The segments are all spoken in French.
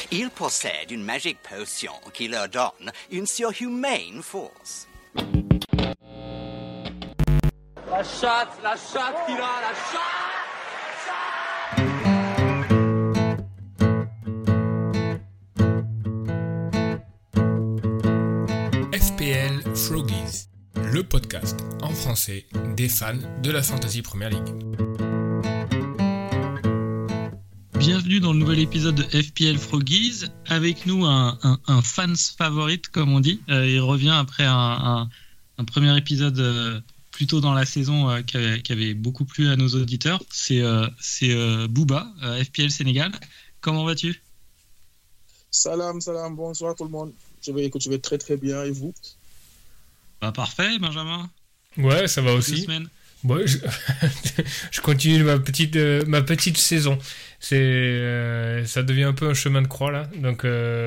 Ils possèdent une magique potion qui leur donne une surhumaine force. La chatte, Kira, la chatte! FPL Froggies, le podcast en français des fans de la Fantasy Premier League. Bienvenue dans le nouvel épisode de FPL Froggies. Avec nous un fans favorite, comme on dit. Il revient après un premier épisode plus tôt dans la saison qui avait beaucoup plu à nos auditeurs. C'est Bouba, FPL Sénégal. Comment vas-tu ? Salam, bonsoir tout le monde. Je vais très très bien, et vous ? Bah, parfait, Benjamin. Ouais, ça va aussi. 2 semaines. Ouais, je continue ma petite saison. Ça devient un peu un chemin de croix là, donc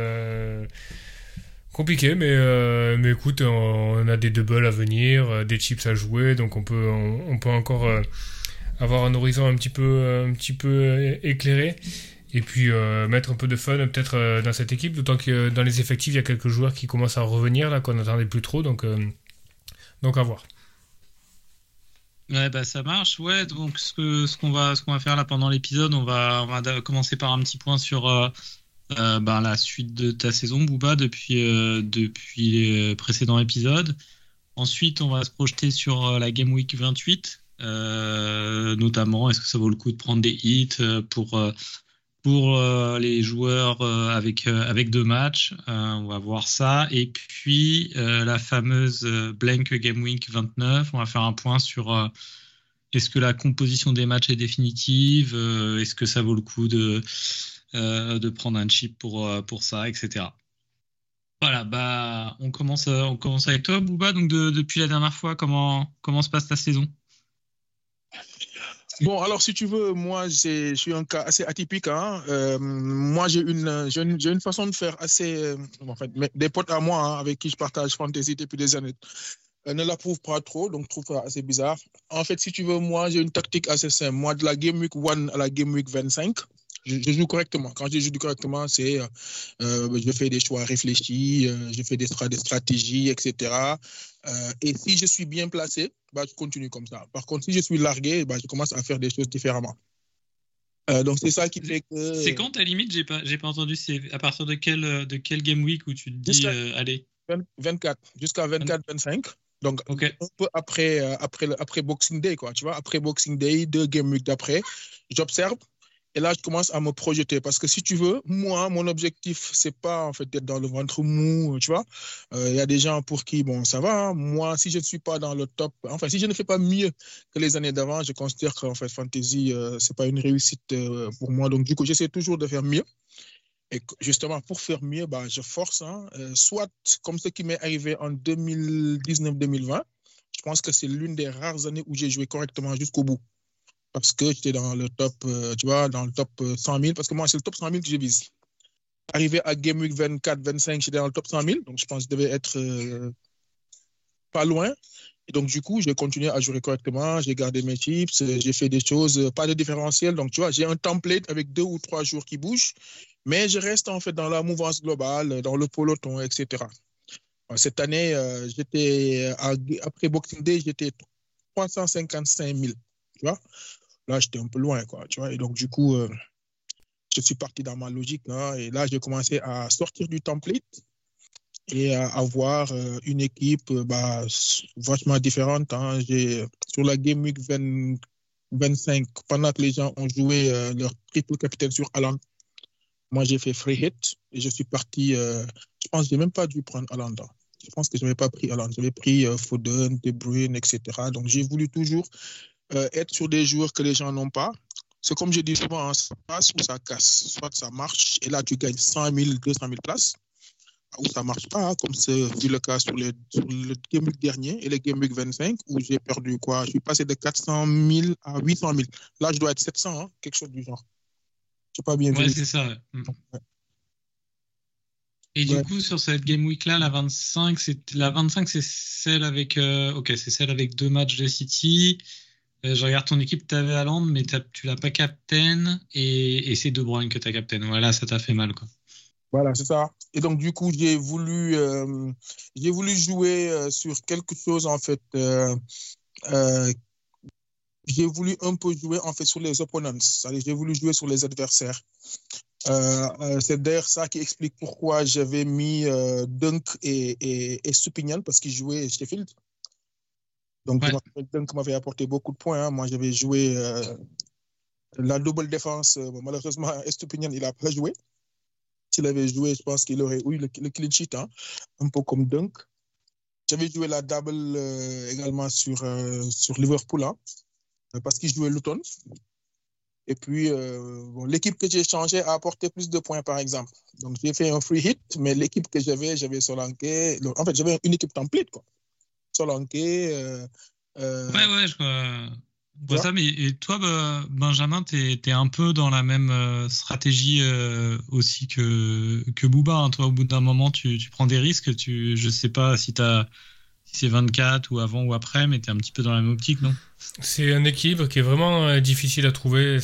compliqué, mais écoute, on a des doubles à venir, des chips à jouer, donc on peut encore avoir un horizon un petit peu éclairé. Et puis mettre un peu de fun peut-être dans cette équipe, d'autant que dans les effectifs il y a quelques joueurs qui commencent à revenir là qu'on n'attendait plus trop, donc à voir. Ouais, bah ça marche. Ouais, donc ce qu'on va faire là pendant l'épisode, on va commencer par un petit point sur la suite de ta saison, Bouba, depuis les précédents épisodes. Ensuite, on va se projeter sur la Game Week 28, notamment est-ce que ça vaut le coup de prendre des hits pour les joueurs avec 2 matchs, on va voir ça. Et puis la fameuse Blank Game Week 29, on va faire un point sur est-ce que la composition des matchs est définitive, est-ce que ça vaut le coup de prendre un chip pour ça, etc. Voilà, bah on commence avec toi, Bouba. Donc depuis la dernière fois, comment se passe ta saison ? Bon, alors si tu veux, moi je suis un cas assez atypique. Moi j'ai une façon de faire assez. En fait, des potes à moi avec qui je partage Fantasy depuis des années ne l'approuvent pas trop, donc je trouve ça assez bizarre. En fait, si tu veux, moi j'ai une tactique assez simple. Moi, de la Game Week 1 à la Game Week 25, je joue correctement. Quand je joue correctement, c'est je fais des choix réfléchis, je fais des stratégies, etc. Et si je suis bien placé, bah, je continue comme ça. Par contre, si je suis largué, bah, je commence à faire des choses différemment. Donc c'est ça qui fait que. C'est quand ta limite ? J'ai pas entendu. C'est à partir de quel game week où tu te dis allez. 24 jusqu'à 24-25. Donc okay. Un peu après Boxing Day, quoi. Tu vois, après Boxing Day, 2 game week d'après, j'observe. Et là, je commence à me projeter parce que si tu veux, moi, mon objectif, c'est pas en fait d'être dans le ventre mou, tu vois. Il y a des gens pour qui, bon, ça va. Hein. Moi, si je ne suis pas dans le top, enfin, si je ne fais pas mieux que les années d'avant, je considère qu'en fait, Fantasy, c'est pas une réussite pour moi. Donc, du coup, j'essaie toujours de faire mieux. Et justement, pour faire mieux, bah, je force. Hein, soit comme ce qui m'est arrivé en 2019-2020, je pense que c'est l'une des rares années où j'ai joué correctement jusqu'au bout. Parce que j'étais dans le top, tu vois, dans le top 100 000, parce que moi, c'est le top 100 000 que je vise. Arrivé à Game Week 24-25, j'étais dans le top 100 000, donc je pense que je devais être pas loin. Et donc, du coup, j'ai continué à jouer correctement, j'ai gardé mes chips, j'ai fait des choses, pas de différentiel. Donc, tu vois, j'ai un template avec 2 ou 3 jours qui bougent, mais je reste en fait dans la mouvance globale, dans le peloton, etc. Cette année, après Boxing Day, j'étais 355 000, tu vois. Là, j'étais un peu loin, quoi, tu vois. Et donc, du coup, je suis parti dans ma logique. Hein, et là, j'ai commencé à sortir du template et à avoir une équipe vachement différente. Hein. Sur la Game Week 25, pendant que les gens ont joué leur triple capitaine sur Haaland, moi, j'ai fait free hit et je suis parti. Je pense que je n'ai même pas dû prendre Haaland. Hein. Je pense que je n'avais pas pris Haaland. J'avais pris Foden, De Bruyne, etc. Donc, j'ai voulu toujours être sur des joueurs que les gens n'ont pas. C'est comme je dis souvent, hein, ça passe ou ça casse. Soit ça marche, et là, tu gagnes 100 000, 200 000 places, ou ça ne marche pas, hein, comme c'est le cas sur le Game Week dernier et le Game Week 25, où j'ai perdu quoi ? Je suis passé de 400 000 à 800 000. Là, je dois être 700, hein, quelque chose du genre. Je n'ai pas bien vu. Ouais, c'est ça. Ouais. Et du coup, sur cette Game Week-là, la 25, c'est celle avec... c'est celle avec 2 matchs de City. Je regarde ton équipe, tu avais Haaland, mais tu l'as pas captain et c'est De Bruyne que tu as captain. Voilà, ça t'a fait mal, quoi. Voilà, c'est ça. Et donc, du coup, j'ai voulu jouer sur quelque chose, en fait. J'ai voulu un peu jouer, en fait, sur les opponents. C'est-à-dire, j'ai voulu jouer sur les adversaires. C'est d'ailleurs ça qui explique pourquoi j'avais mis Dunk et Stupinian, parce qu'ils jouaient Sheffield. Donc, Dunk m'avait apporté beaucoup de points. Hein. Moi, j'avais joué la double défense. Malheureusement, Stupinian, il n'a pas joué. S'il avait joué, je pense qu'il aurait eu le clean sheet, hein, un peu comme Dunk. J'avais joué la double également sur Liverpool, hein, parce qu'il jouait Luton. Et puis, l'équipe que j'ai changée a apporté plus de points, par exemple. Donc, j'ai fait un free hit, mais l'équipe que j'avais Solanke. En fait, j'avais une équipe template, quoi. Solanke. Je vois ça. Mais et toi, Benjamin, t'es un peu dans la même stratégie aussi que Bouba. Hein. Toi, au bout d'un moment, tu prends des risques. Je sais pas si c'est 24 ou avant ou après, mais t'es un petit peu dans la même optique, non? C'est un équilibre qui est vraiment difficile à trouver.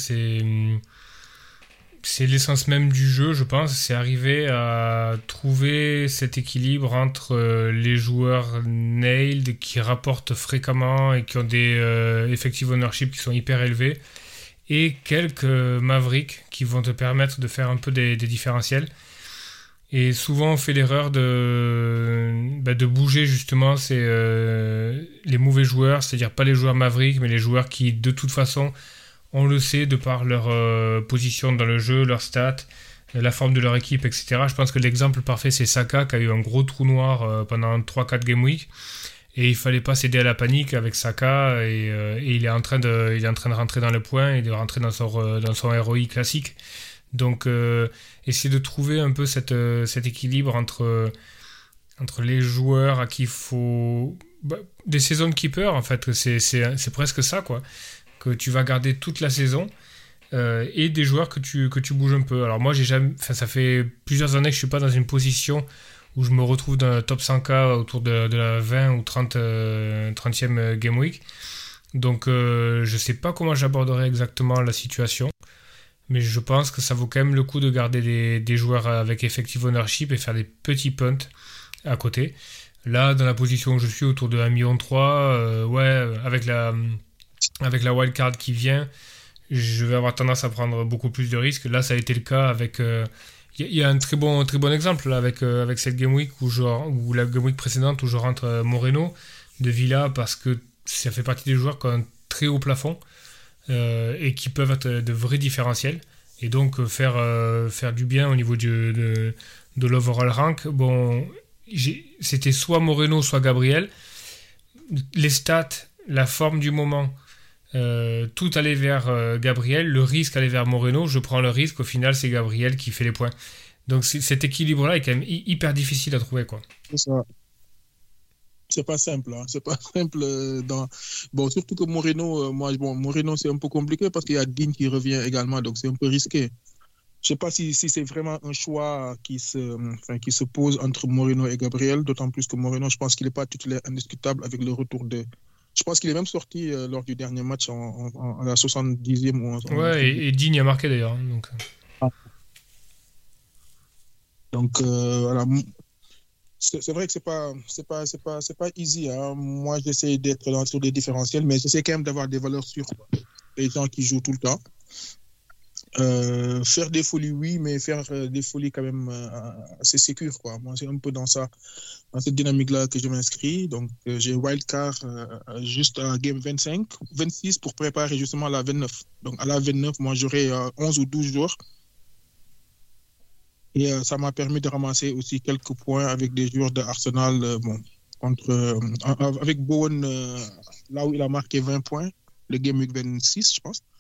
C'est l'essence même du jeu, je pense. C'est arriver à trouver cet équilibre entre les joueurs nailed qui rapportent fréquemment et qui ont des effective ownership qui sont hyper élevés et quelques mavericks qui vont te permettre de faire un peu des différentiels. Et souvent on fait l'erreur de bouger justement les mauvais joueurs, c'est-à-dire pas les joueurs mavericks, mais les joueurs qui de toute façon, on le sait de par leur position dans le jeu, leur stats, la forme de leur équipe, etc. Je pense que l'exemple parfait c'est Saka qui a eu un gros trou noir pendant 3-4 game week et il fallait pas céder à la panique avec Saka et il est en train de rentrer dans le point et de rentrer dans son ROI classique. Donc essayer de trouver un peu cet équilibre entre les joueurs à qui il faut des season keepers, en fait, c'est presque ça, quoi, que tu vas garder toute la saison et des joueurs que tu bouges un peu. Alors moi ça fait plusieurs années que je suis pas dans une position où je me retrouve dans le top 100K autour de la 20 ou 30e game week, donc je sais pas comment j'aborderai exactement la situation. Mais je pense que ça vaut quand même le coup de garder des joueurs avec effective ownership et faire des petits punts à côté. Là, dans la position où je suis, autour de 1,3 million, avec la wildcard qui vient, je vais avoir tendance à prendre beaucoup plus de risques. Là, ça a été le cas avec... Il y a un très bon exemple là, avec cette game week ou la game week précédente où je rentre Moreno de Villa parce que ça fait partie des joueurs qui ont un très haut plafond. Et qui peuvent être de vrais différentiels et donc faire du bien au niveau de l'overall rank. Bon, c'était soit Moreno soit Gabriel. Les stats, la forme du moment, tout allait vers Gabriel, le risque allait vers Moreno. Je prends le risque, au final c'est Gabriel qui fait les points. Donc cet équilibre là est quand même hyper difficile à trouver, quoi. C'est ça. C'est pas simple, hein. C'est pas simple surtout que Moreno, Moreno c'est un peu compliqué parce qu'il y a Digne qui revient également, donc c'est un peu risqué. Je sais pas si c'est vraiment un choix qui se pose entre Moreno et Gabriel, d'autant plus que Moreno, je pense qu'il n'est pas titulaire indiscutable avec le retour de... Je pense qu'il est même sorti lors du dernier match à la 70e. Ouais, et Digne a marqué d'ailleurs. Donc, voilà. C'est vrai que c'est pas easy, hein. Moi, j'essaie d'être sur des différentiels, mais j'essaie quand même d'avoir des valeurs sûres, quoi. Les gens qui jouent tout le temps. Faire des folies, oui, mais faire des folies quand même assez sécures, quoi. Moi, c'est un peu dans cette dynamique-là que je m'inscris. Donc, j'ai wildcard juste à game 26 pour préparer justement à la 29. Donc, à la 29, moi, j'aurai 11 ou 12 jours. Et ça m'a permis de ramasser aussi quelques points avec des joueurs de Arsenal, avec Bowen, là où il a marqué 20 points, le Game Week 26, je pense.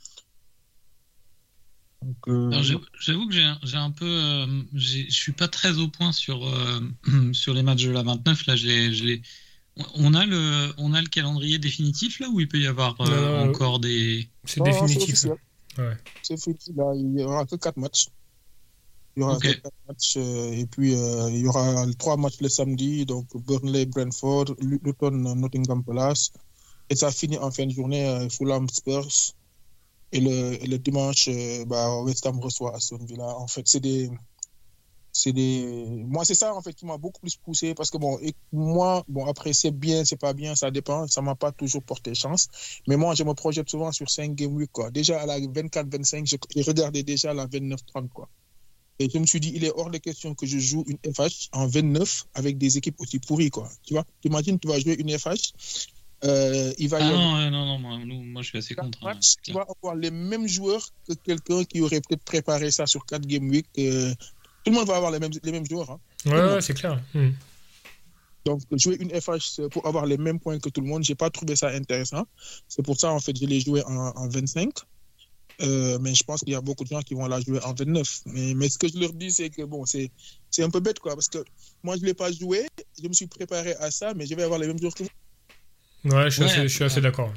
Donc, j'avoue que j'ai un peu... je suis pas très au point sur les matchs de la 29. Là, on a le calendrier définitif, là, où il peut y avoir encore des... C'est définitif. C'est ouais. C'est fini, là. Il n'y aura que 4 matchs. Il y aura 4 matchs et puis il y aura 3 matchs le samedi, donc Burnley, Brentford, Luton, Nottingham Palace, et ça finit en fin de journée Fulham, Spurs, et le dimanche West Ham reçoit Aston Villa. En fait, c'est Moi, c'est ça, en fait, qui m'a beaucoup plus poussé parce que, moi, après, c'est bien, c'est pas bien, ça dépend. Ça m'a pas toujours porté chance. Mais moi, je me projette souvent sur 5 Game Week, quoi. Déjà, à la 24-25, j'ai regardé déjà la 29-30, quoi. Et je me suis dit, il est hors de question que je joue une FH en 29 avec des équipes aussi pourries, quoi. Tu vois, t'imagines, tu vas jouer une FH, il va y avoir non, moi je suis assez contre. tu vas avoir les mêmes joueurs que quelqu'un qui aurait peut-être préparé ça sur 4 Game Week. Tout le monde va avoir les mêmes joueurs. Hein. Ouais, c'est clair. Donc, jouer une FH pour avoir les mêmes points que tout le monde, je n'ai pas trouvé ça intéressant. C'est pour ça, en fait, je l'ai joué en 25. Mais je pense qu'il y a beaucoup de gens qui vont la jouer en 29. Mais ce que je leur dis, c'est que c'est un peu bête, quoi. Parce que moi, je ne l'ai pas joué. Je me suis préparé à ça, mais je vais avoir les mêmes joueurs que vous. Ouais, je suis assez d'accord.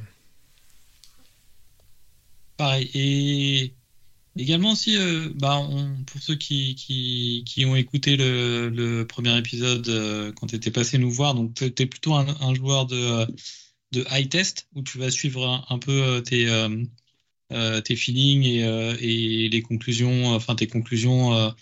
Pareil. Et également aussi, pour ceux qui ont écouté le premier épisode quand tu étais passé nous voir, donc tu es plutôt un joueur de high test où tu vas suivre un peu tes feelings et les conclusions, tes conclusions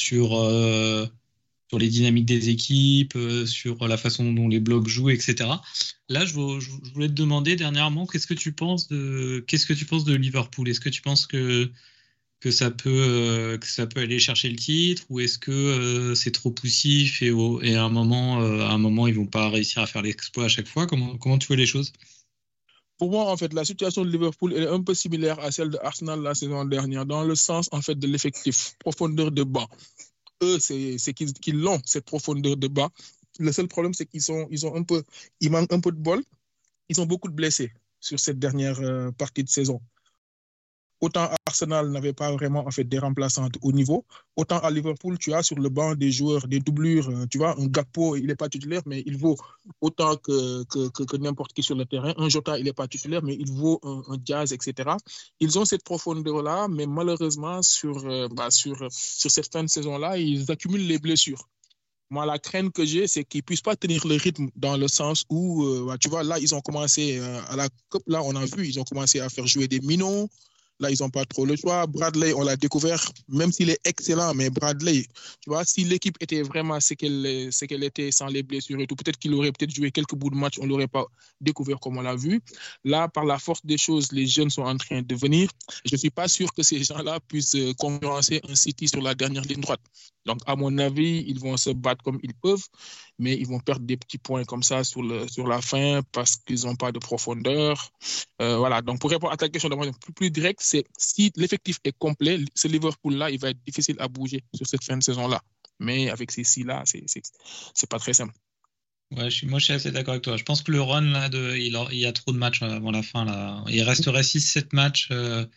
sur les dynamiques des équipes, sur la façon dont les blocs jouent, etc. Là, je voulais te demander dernièrement, qu'est-ce que tu penses de Liverpool ? Est-ce que tu penses que ça peut aller chercher le titre, ou est-ce que c'est trop poussif et à un moment ils vont pas réussir à faire l'exploit à chaque fois ? Comment tu vois les choses ? Pour moi, en fait, la situation de Liverpool elle est un peu similaire à celle de Arsenal la saison dernière, dans le sens, en fait, de l'effectif, profondeur de banc. Eux, c'est qu'ils l'ont, cette profondeur de banc. Le seul problème, c'est qu'ils manquent un peu de bol. Ils ont beaucoup de blessés sur cette dernière partie de saison. Autant Arsenal n'avait pas vraiment en fait des remplaçants au niveau, autant à Liverpool, tu as sur le banc des joueurs, des doublures, tu vois, un Gakpo, il n'est pas titulaire, mais il vaut autant que n'importe qui sur le terrain. Un Jota, il n'est pas titulaire, mais il vaut un Diaz, etc. Ils ont cette profondeur-là, mais malheureusement, sur cette fin de saison-là, ils accumulent les blessures. Moi, la crainte que j'ai, c'est qu'ils ne puissent pas tenir le rythme dans le sens où, tu vois, là, ils ont commencé à la Coupe, là, on a vu, ils ont commencé à faire jouer des minots. Là, ils n'ont pas trop le choix. Bradley, on l'a découvert, même s'il est excellent, mais Bradley, tu vois, si l'équipe était vraiment ce qu'elle était sans les blessures et tout, peut-être qu'il aurait peut-être joué quelques bouts de match, on ne l'aurait pas découvert comme on l'a vu. Là, par la force des choses, les jeunes sont en train de venir. Je ne suis pas sûr que ces gens-là puissent concurrencer un City sur la dernière ligne droite. Donc, à mon avis, ils vont se battre comme ils peuvent, mais ils vont perdre des petits points comme ça sur la fin parce qu'ils n'ont pas de profondeur. Voilà, donc pour répondre à ta question de manière plus directe, c'est si l'effectif est complet, ce Liverpool-là, il va être difficile à bouger sur cette fin de saison-là. Mais avec ces six-là, c'est pas très simple. Ouais, moi je suis assez d'accord avec toi. Je pense que le run, là, il y a trop de matchs avant la fin. Là. Il resterait 6-7 matchs.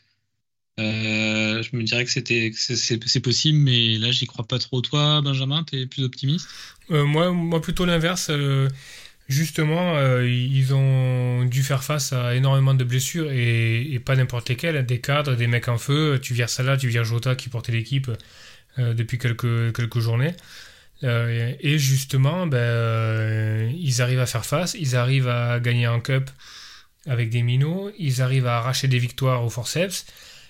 Je me dirais que c'est possible, mais là, j'y crois pas trop. Toi, Benjamin, t'es plus optimiste ? Moi, plutôt l'inverse. Justement, ils ont dû faire face à énormément de blessures et pas n'importe lesquelles. Des cadres, des mecs en feu. Tu vires Salah, tu vires Jota qui portait l'équipe depuis quelques journées. Et justement, ils arrivent à faire face. Ils arrivent à gagner en cup avec des minots. Ils arrivent à arracher des victoires au forceps.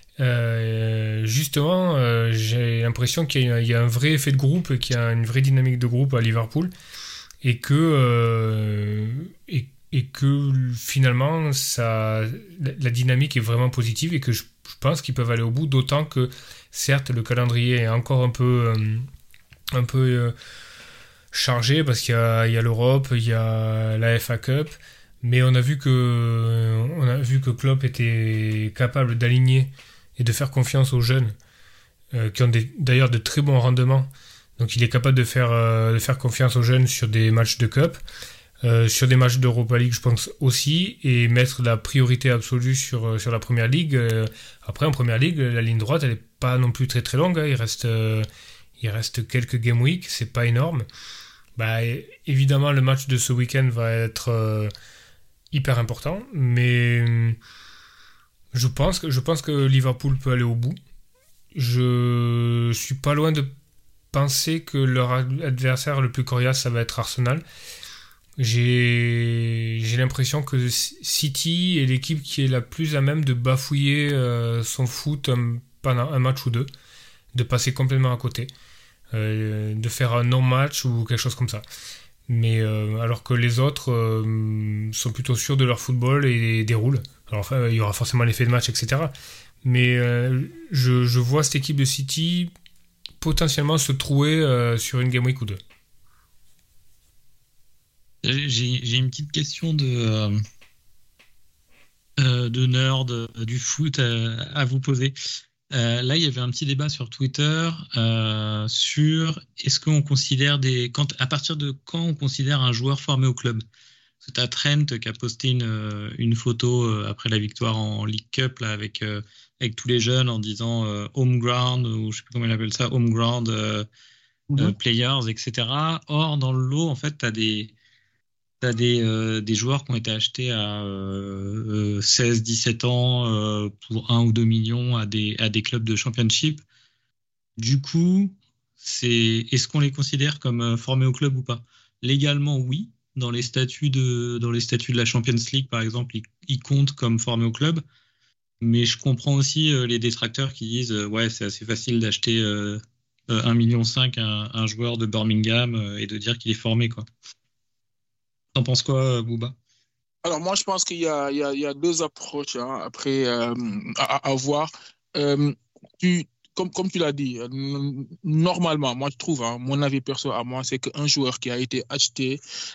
Justement, j'ai l'impression qu'il y a un vrai effet de groupe, qu'il y a une vraie dynamique de groupe à Liverpool. Et que finalement la dynamique est vraiment positive et que je pense qu'ils peuvent aller au bout, d'autant que certes le calendrier est encore un peu chargé parce qu'il y a l'Europe, il y a la FA Cup, mais on a vu que Klopp était capable d'aligner et de faire confiance aux jeunes qui ont d'ailleurs de très bons rendements. Donc il est capable de faire confiance aux jeunes sur des matchs de Cup, sur des matchs d'Europa League, je pense aussi, et mettre la priorité absolue sur la Première Ligue. Après, en Première Ligue, la ligne droite, elle n'est pas non plus très très longue. Hein. Il reste quelques game week, c'est pas énorme. Évidemment, le match de ce week-end va être hyper important, mais je pense que Liverpool peut aller au bout. Je suis pas loin de penser que leur adversaire le plus coriace, ça va être Arsenal. J'ai l'impression que City est l'équipe qui est la plus à même de bafouiller son foot pendant un match ou deux, de passer complètement à côté. de faire un non-match ou quelque chose comme ça. Mais alors que les autres sont plutôt sûrs de leur football et déroulent. Alors enfin, il y aura forcément l'effet de match, etc. Mais je vois cette équipe de City potentiellement se trouer sur une game week ou deux. J'ai une petite question de nerd du foot à vous poser. Là, il y avait un petit débat sur Twitter sur est-ce qu'on considère à partir de quand on considère un joueur formé au club. Parce que tu as Trent qui a posté une photo après la victoire en League Cup là, avec tous les jeunes en disant home ground, ou je sais plus comment il appelle ça, home ground players, etc. Or, dans le lot, en fait, tu as des joueurs qui ont été achetés à 16-17 ans pour 1 ou 2 millions à des clubs de championship. Du coup, est-ce qu'on les considère comme formés au club ou pas? Légalement, oui. Dans les statuts de la Champions League, par exemple, ils comptent comme formés au club. Mais je comprends aussi les détracteurs qui disent ouais, c'est assez facile d'acheter 1,5 million un joueur de Birmingham et de dire qu'il est formé, quoi. T'en penses quoi, Bouba? Alors, moi, je pense qu'il y a deux approches après à voir. Comme tu l'as dit, normalement, moi, je trouve, mon avis perso à moi, c'est qu'un joueur qui a été acheté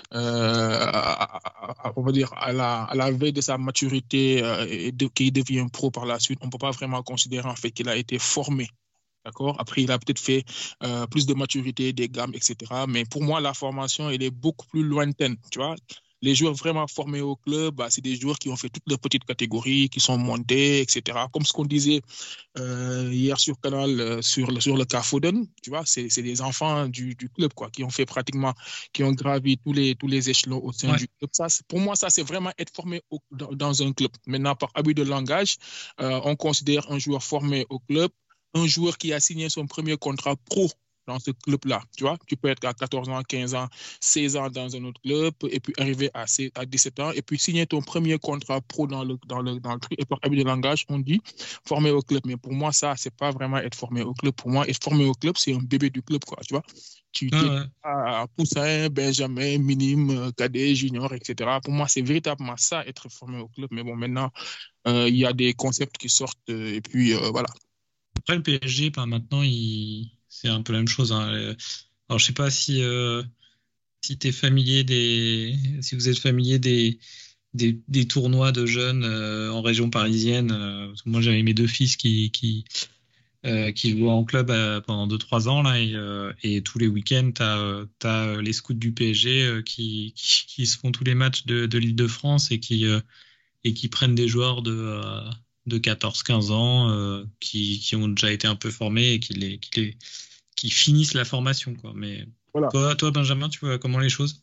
on va dire, à la veille de sa maturité et qui devient pro par la suite, on ne peut pas vraiment considérer en fait qu'il a été formé. D'accord? Après, il a peut-être fait plus de maturité, des gammes, etc. Mais pour moi, la formation, elle est beaucoup plus lointaine. Tu vois? Les joueurs vraiment formés au club, c'est des joueurs qui ont fait toutes les petites catégories, qui sont montés, etc. Comme ce qu'on disait hier sur Canal sur le cas Foden, tu vois, c'est des enfants du club, quoi, qui ont gravi tous les échelons au sein du club. Ça, pour moi, ça, c'est vraiment être formé dans un club. Maintenant, par abus de langage, on considère un joueur formé au club un joueur qui a signé son premier contrat pro dans ce club-là, tu vois. Tu peux être à 14 ans, 15 ans, 16 ans dans un autre club et puis arriver à 17 ans et puis signer ton premier contrat pro dans le truc. Et par abus de langage, on dit formé au club. Mais pour moi, ça, c'est pas vraiment être formé au club. Pour moi, être formé au club, c'est un bébé du club, quoi, tu vois. Tu es à Poussin, Benjamin, minime, cadet, junior, etc. Pour moi, c'est véritablement ça, être formé au club. Mais bon, maintenant, il y a des concepts qui sortent et puis voilà. Après, le PSG, maintenant, c'est un peu la même chose. Alors, je sais pas si t'es familier si vous êtes familier des tournois de jeunes en région parisienne. Moi, j'avais mes deux fils qui jouaient en club pendant 2-3 ans là, et tous les week-ends, t'as les scouts du PSG qui se font tous les matchs de l'Île-de-France et qui prennent des joueurs de 14-15 ans qui ont déjà été un peu formés et qui finissent la formation, quoi. Mais voilà. Toi, Benjamin, tu vois comment les choses?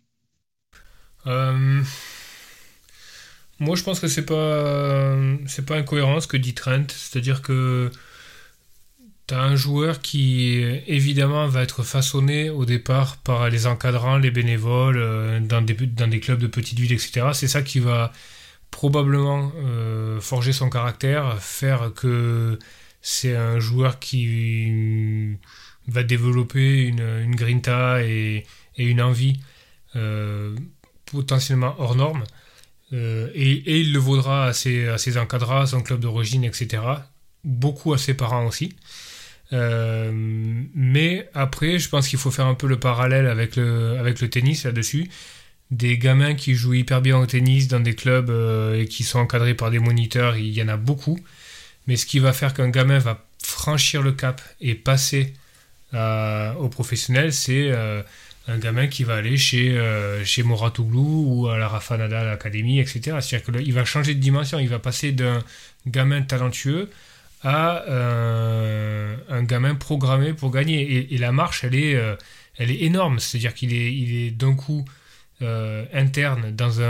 Moi, je pense que c'est pas incohérent ce que dit Trent, c'est-à-dire que tu as un joueur qui évidemment va être façonné au départ par les encadrants, les bénévoles, dans des clubs de petites villes, etc. C'est ça qui va probablement forger son caractère, faire que c'est un joueur qui va développer une grinta et une envie potentiellement hors norme, et il le vaudra à ses encadrants, à son club d'origine, etc. Beaucoup à ses parents aussi. Mais après, je pense qu'il faut faire un peu le parallèle avec le tennis là-dessus. Des gamins qui jouent hyper bien au tennis dans des clubs et qui sont encadrés par des moniteurs, il y en a beaucoup. Mais ce qui va faire qu'un gamin va franchir le cap et passer au professionnel, c'est un gamin qui va aller chez Mouratoglou ou à la Rafa Nadal Academy, etc. C'est-à-dire qu'il va changer de dimension. Il va passer d'un gamin talentueux à un gamin programmé pour gagner. Et la marche, elle est énorme. C'est-à-dire qu'il est d'un coup interne dans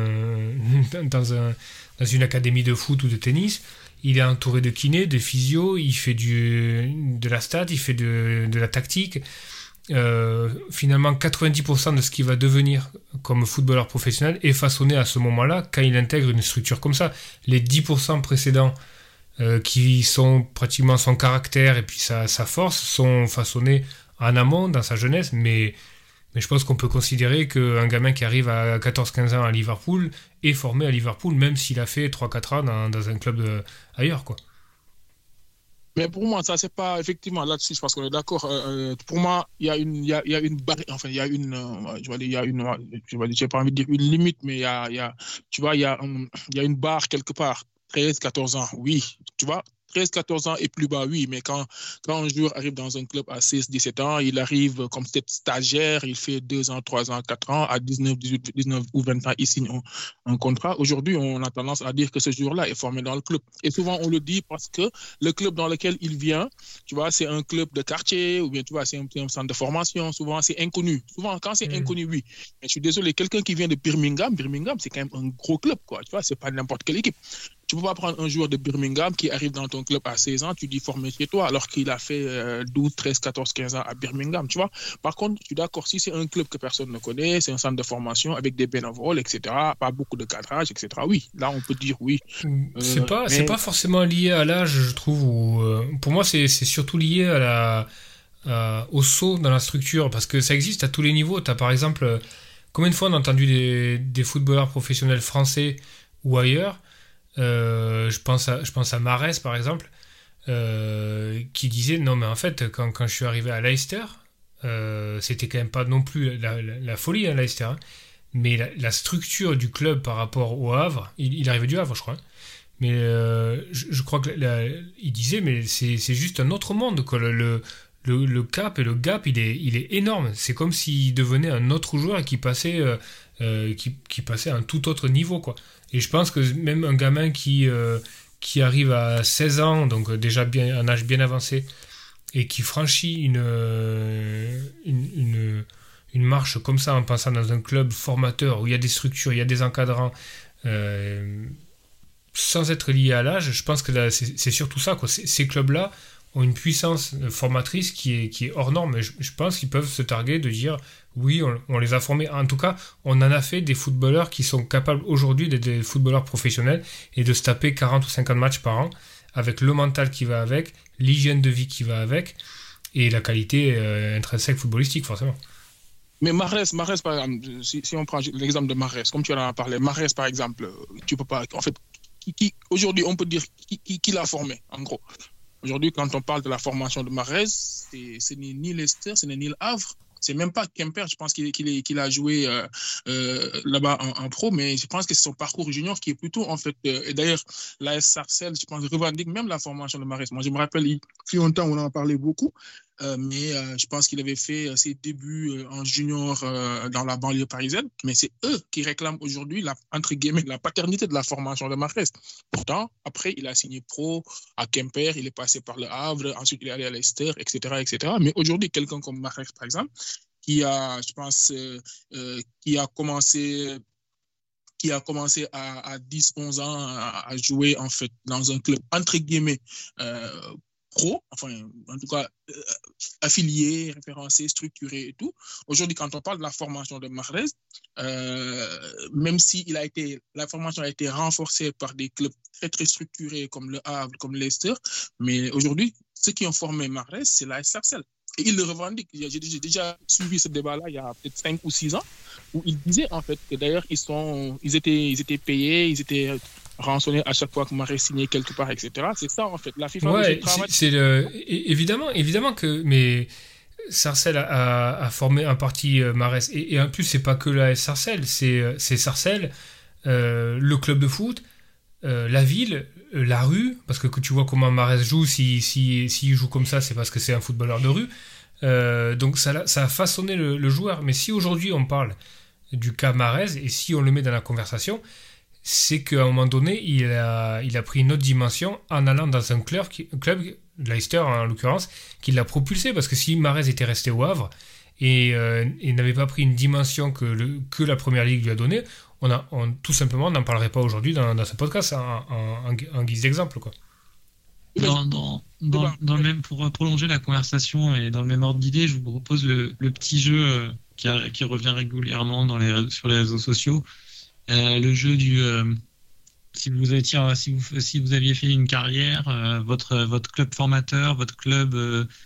une académie de foot ou de tennis. Il est entouré de kinés, de physio, il fait de la stat, il fait de la tactique. Finalement, 90% de ce qu'il va devenir comme footballeur professionnel est façonné à ce moment-là, quand il intègre une structure comme ça. Les 10% précédents qui sont pratiquement son caractère et puis sa force sont façonnés en amont, dans sa jeunesse, mais je pense qu'on peut considérer qu'un gamin qui arrive à 14-15 ans à Liverpool est formé à Liverpool, même s'il a fait 3-4 ans dans un club ailleurs, quoi. Mais pour moi, ça, c'est pas effectivement là-dessus, je pense qu'on est d'accord. Pour moi, il y a une barrière, enfin, il y a une, je vais dire, il y a une, j'ai pas envie de dire une limite, mais tu vois, il y a une barre quelque part. 13-14 ans, oui, tu vois. 13-14 ans et plus bas, oui, mais quand un joueur arrive dans un club à 16-17 ans, il arrive comme peut-être stagiaire, il fait 2 ans, 3 ans, 4 ans, à 19, 18, 19 ou 20 ans, il signe un contrat. Aujourd'hui, on a tendance à dire que ce joueur-là est formé dans le club. Et souvent, on le dit parce que le club dans lequel il vient, tu vois, c'est un club de quartier, ou bien, tu vois, c'est un centre de formation, souvent, c'est inconnu. Souvent, quand c'est inconnu, oui. Mais je suis désolé, quelqu'un qui vient de Birmingham, c'est quand même un gros club, quoi, tu vois, c'est pas n'importe quelle équipe. Tu ne peux pas prendre un joueur de Birmingham qui arrive dans ton club à 16 ans, tu dis formé chez toi, alors qu'il a fait 12, 13, 14, 15 ans à Birmingham, tu vois. Par contre, je suis d'accord, si c'est un club que personne ne connaît, c'est un centre de formation avec des bénévoles, etc., pas beaucoup de cadrage, etc., oui, là, on peut dire oui. C'est pas forcément lié à l'âge, je trouve. Pour moi, c'est surtout lié au saut dans la structure, parce que ça existe à tous les niveaux. Tu as par exemple, combien de fois on a entendu des footballeurs professionnels français ou ailleurs, je pense à Mahrez par exemple, qui disait non mais en fait quand je suis arrivé à Leicester, c'était quand même pas non plus la folie, hein, Leicester, hein, mais la structure du club par rapport au Havre, il arrivait du Havre je crois, hein, mais je crois que il disait mais c'est juste un autre monde quoi, le cap et le gap il est énorme, c'est comme s'il devenait un autre joueur et qui passait à un tout autre niveau quoi. Et je pense que même un gamin qui arrive à 16 ans, donc déjà un âge bien avancé, et qui franchit une marche comme ça en passant dans un club formateur où il y a des structures, il y a des encadrants, sans être lié à l'âge, je pense que là, c'est surtout ça, quoi. Ces clubs-là ont une puissance formatrice qui est hors norme. Je pense qu'ils peuvent se targuer de dire oui, on les a formés. En tout cas, on en a fait des footballeurs qui sont capables aujourd'hui d'être des footballeurs professionnels et de se taper 40 ou 50 matchs par an avec le mental qui va avec, l'hygiène de vie qui va avec et la qualité intrinsèque footballistique, forcément. Mais Mahrez, par exemple, si on prend l'exemple de Mahrez, comme tu en as parlé, Mahrez, par exemple, tu peux pas. En fait, aujourd'hui, on peut dire qui l'a formé, en gros. Aujourd'hui, quand on parle de la formation de Mahrez, ce n'est ni Leicester, ce n'est ni le Havre. C'est même pas Quimper, je pense qu'il a joué là-bas en pro, mais je pense que c'est son parcours junior qui est plutôt, en fait, et d'ailleurs, l'AS Sarcelles, je pense, revendique même la formation de Mahrez. Moi, je me rappelle, il y a longtemps, on en parlait beaucoup, mais je pense qu'il avait fait ses débuts en junior dans la banlieue parisienne, mais c'est eux qui réclament aujourd'hui, entre guillemets, la paternité de la formation de Mahrez. Pourtant, après, il a signé pro à Quimper, il est passé par le Havre, ensuite il est allé à Leicester, etc., etc. Mais aujourd'hui, quelqu'un comme Mahrez, par exemple, qui a, je pense, qui a commencé à 10-11 ans à jouer en fait dans un club entre guillemets pro, enfin en tout cas affilié, référencé, structuré et tout. Aujourd'hui, quand on parle de la formation de Mahrez, même si la formation a été renforcée par des clubs très très structurés comme le Havre, comme Leicester, mais aujourd'hui, ceux qui ont formé Mahrez, c'est l'AS Sarcelles. Et il le revendique. J'ai déjà suivi ce débat-là il y a peut-être 5 ou 6 ans, où il disait en fait que d'ailleurs ils étaient payés, ils étaient rançonnés à chaque fois que Mahrez signait quelque part, etc. C'est ça en fait. La FIFA ouais, évidemment que mais Sarcelles a formé un parti Mahrez et en plus c'est pas que la Sarcelles, c'est Sarcelles, le club de foot, la ville, la rue, parce que tu vois comment Mahrez joue, s'il joue comme ça, c'est parce que c'est un footballeur de rue. Donc ça a façonné le joueur. Mais si aujourd'hui on parle du cas Mahrez et si on le met dans la conversation, c'est qu'à un moment donné, il a pris une autre dimension en allant dans un club, Leicester en l'occurrence, qui l'a propulsé. Parce que si Mahrez était resté au Havre et n'avait pas pris une dimension que la Première Ligue lui a donnée, tout simplement, on n'en parlerait pas aujourd'hui dans ce podcast en guise d'exemple, quoi. Dans le même, pour prolonger la conversation et dans le même ordre d'idée, je vous propose le petit jeu qui revient régulièrement sur les réseaux sociaux. Le jeu du si vous aviez fait une carrière, votre club formateur, votre club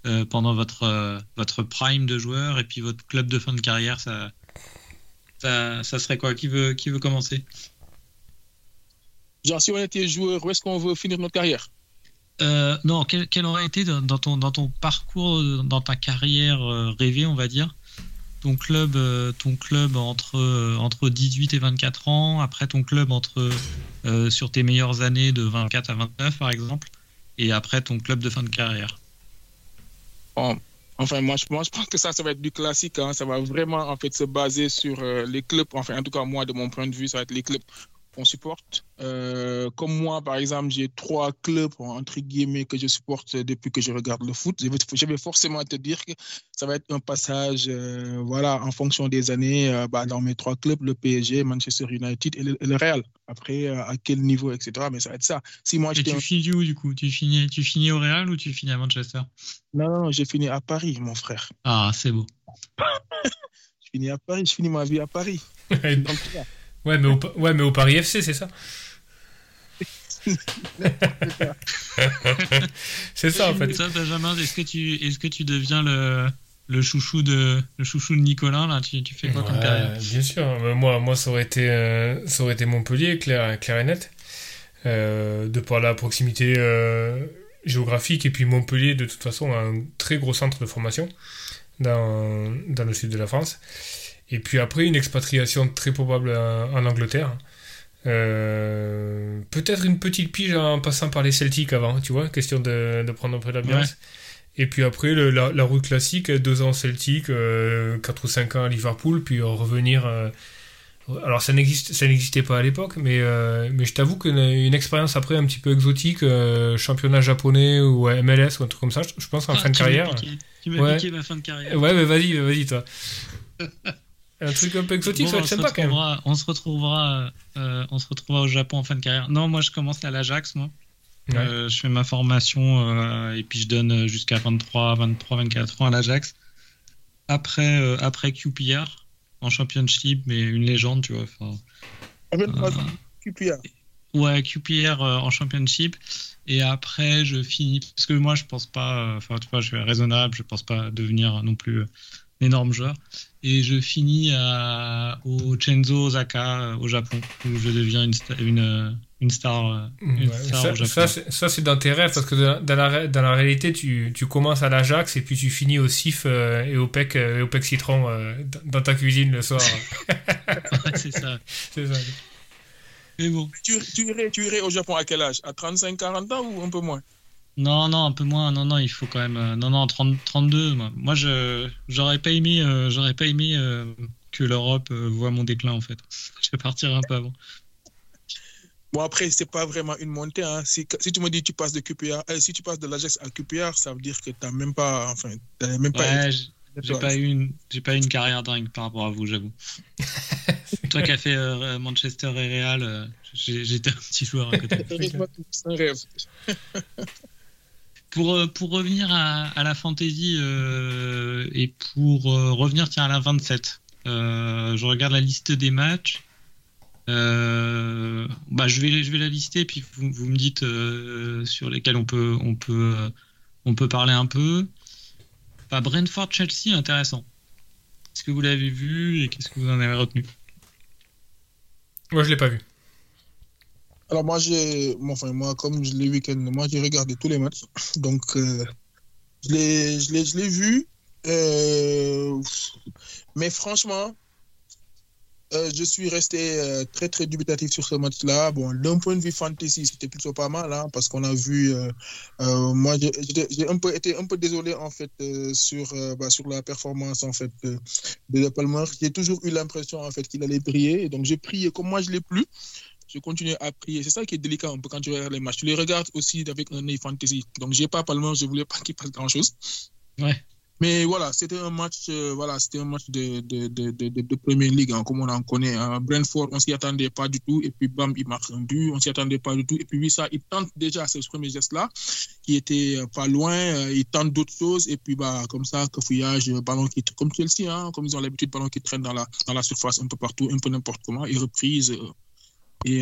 pendant votre prime de joueur et puis votre club de fin de carrière, ça serait quoi? Qui veut commencer? Genre, si on était joueur, où est-ce qu'on veut finir notre carrière? Non, quel aurait été dans ton parcours, dans ta carrière rêvée, on va dire, ton club entre 18 et 24 ans, après ton club sur tes meilleures années de 24 à 29 par exemple, et après ton club de fin de carrière. Bon, enfin, moi, je pense que ça va être du classique, hein. Ça va vraiment, en fait, se baser sur les clubs. Enfin, en tout cas, moi, de mon point de vue, ça va être les clubs qu'on supporte. Comme moi, par exemple, j'ai 3 clubs, entre guillemets, que je supporte depuis que je regarde le foot. Je vais forcément te dire que ça va être un passage, voilà, en fonction des années, dans mes 3 clubs, le PSG, Manchester United et le Real. Après, à quel niveau, etc. Mais ça va être ça. Si moi, et tu finis où, du coup? Tu finis au Real ou tu finis à Manchester? Non, j'ai fini à Paris, mon frère. Ah, c'est beau. Je finis à Paris, je finis ma vie à Paris. Donc, Ouais, mais au Paris FC, c'est ça. C'est ça, en fait. Ça, Benjamin, est-ce que tu deviens le chouchou de Nicolas, là? Tu fais quoi comme carrière? Bien sûr. Moi, ça aurait été Montpellier, clair et net. De par la proximité géographique, et puis Montpellier, de toute façon, a un très gros centre de formation dans le sud de la France. Et puis après, une expatriation très probable en Angleterre. Peut-être une petite pige en passant par les Celtics avant, tu vois, question de prendre un peu d'ambiance. Ouais. Et puis après, la route classique, 2 ans Celtic, 4 ou 5 ans à Liverpool, puis revenir... alors ça n'existait pas à l'époque, mais je t'avoue qu'une expérience après un petit peu exotique, championnat japonais ou MLS ou un truc comme ça, je pense en fin de carrière. Tu m'as piqué ma fin de carrière. Ouais, mais vas-y toi. Un truc un peu exotique, ça va être sympa quand même. On se retrouvera au Japon en fin de carrière. Non, moi je commence à l'Ajax, moi. Ouais. Je fais ma formation et puis je donne jusqu'à 23-24 ans à l'Ajax. Après QPR en Championship, mais une légende, tu vois. QPR. Ouais, QPR en Championship. Et après, je finis, parce que moi je pense pas, tu vois, je suis raisonnable, je pense pas devenir non plus énorme joueur, et je finis au Chenzo Osaka au Japon, où je deviens une star au Japon. Ça c'est dans tes rêves, parce que dans la réalité tu commences à l'Ajax et puis tu finis au CIF et au PEC Citron dans ta cuisine le soir. Ouais, c'est ça. Mais bon. Tu irais au Japon à quel âge? À 35-40 ans ou un peu moins? Non, un peu moins. Non, il faut quand même. 32. Moi, j'aurais pas aimé que l'Europe voit mon déclin, en fait. Je vais partir un peu avant. Bon, après, c'est pas vraiment une montée, hein. Si tu me dis tu passes de QPR, si tu passes de l'Ajax à QPR, ça veut dire que t'as même pas. Ouais, j'ai pas eu une carrière dingue par rapport à vous, j'avoue. Toi qui as fait Manchester et Real, j'étais un petit joueur à côté. C'est un rêve. Pour revenir à la fantasy et pour revenir à la 27, je regarde la liste des matchs. Je vais la lister, puis vous me dites sur lesquels on peut parler un peu. Brentford-Chelsea, intéressant. Est-ce que vous l'avez vu et qu'est-ce que vous en avez retenu? Moi, je l'ai pas vu. Alors moi, comme je l'ai week-end, moi j'ai regardé tous les matchs, donc je l'ai vu, mais franchement, je suis resté très très dubitatif sur ce match-là. Bon, d'un point de vue fantasy, c'était plutôt pas mal, hein, parce qu'on a vu. Moi, j'ai été un peu désolé en fait sur la performance en fait de Palmer. J'ai toujours eu l'impression en fait qu'il allait briller, et donc j'ai prié. Comme moi je l'ai plus, je continue à prier. C'est ça qui est délicat un peu quand tu regardes les matchs. Tu les regardes aussi avec un œil fantasy. Donc j'ai pas Palmer, je voulais pas qu'il passe grand-chose. Ouais. Mais voilà, c'était un match de Premier League, hein, comme on en connaît. Hein. Brentford, on s'y attendait pas du tout, et puis bam, il marque un but, on s'y attendait pas du tout, et puis oui, ça, il tente déjà ce premier geste-là, qui était pas loin, il tente d'autres choses, et puis comme ça, cafouillage, ballon qui comme Chelsea, hein, comme ils ont l'habitude, ballon qui traîne dans la surface un peu partout, un peu n'importe comment, et reprise. Et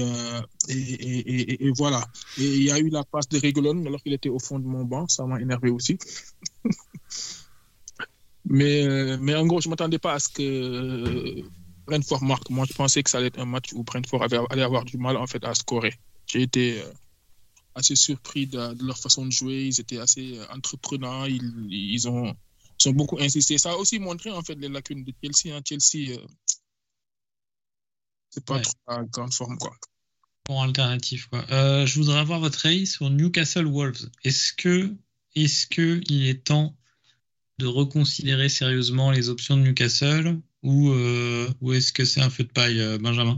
voilà. Et il y a eu la passe de Reguilón alors qu'il était au fond de mon banc, ça m'a énervé aussi. Mais en gros, je ne m'attendais pas à ce que Brentford marque. Moi, je pensais que ça allait être un match où Brentford allait avoir du mal en fait, à scorer. J'ai été assez surpris de leur façon de jouer. Ils étaient assez entreprenants. Ils ont beaucoup insisté. Ça a aussi montré en fait les lacunes de Chelsea. Chelsea, c'est pas trop en grande forme, quoi. Bon, alternatif, quoi. Je voudrais avoir votre avis sur Newcastle Wolves. Est-ce que il est temps de reconsidérer sérieusement les options de Newcastle ou est-ce que c'est un feu de paille, Benjamin?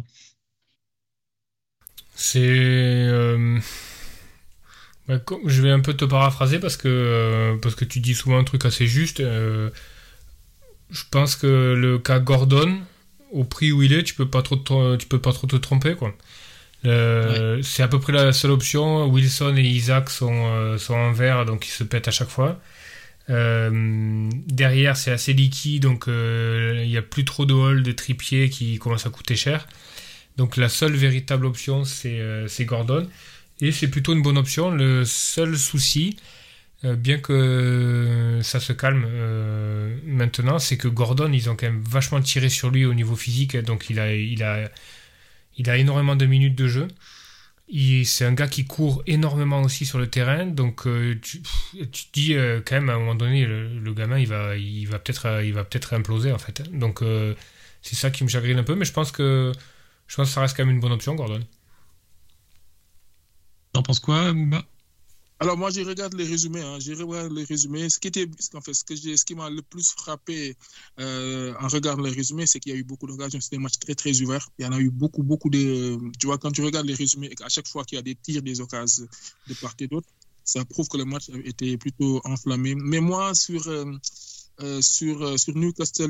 Je vais un peu te paraphraser parce que tu dis souvent un truc assez juste. Je pense que le cas Gordon, au prix où il est, tu peux pas trop te tromper, quoi. C'est à peu près la seule option. Wilson et Isaac sont en vert, donc ils se pètent à chaque fois. Derrière, c'est assez liquide, donc il n'y a plus trop de hold de Trippier qui commence à coûter cher. Donc la seule véritable option, c'est Gordon. Et c'est plutôt une bonne option. Le seul souci, bien que ça se calme maintenant, c'est que Gordon, ils ont quand même vachement tiré sur lui au niveau physique. Donc il a énormément de minutes de jeu. C'est un gars qui court énormément aussi sur le terrain, donc tu te dis quand même à un moment donné le gamin il va peut-être imploser en fait. Donc c'est ça qui me chagrine un peu, mais je pense que ça reste quand même une bonne option, Gordon. T'en penses quoi, Bouba? Alors moi, je regarde les résumés. Ce qui m'a le plus frappé en regardant les résumés, c'est qu'il y a eu beaucoup d'occasions. C'était un match très, très ouvert. Il y en a eu beaucoup, beaucoup de... Tu vois, quand tu regardes les résumés, à chaque fois qu'il y a des tirs, des occasions de part et d'autre, ça prouve que le match était plutôt enflammé. Mais moi, sur Newcastle,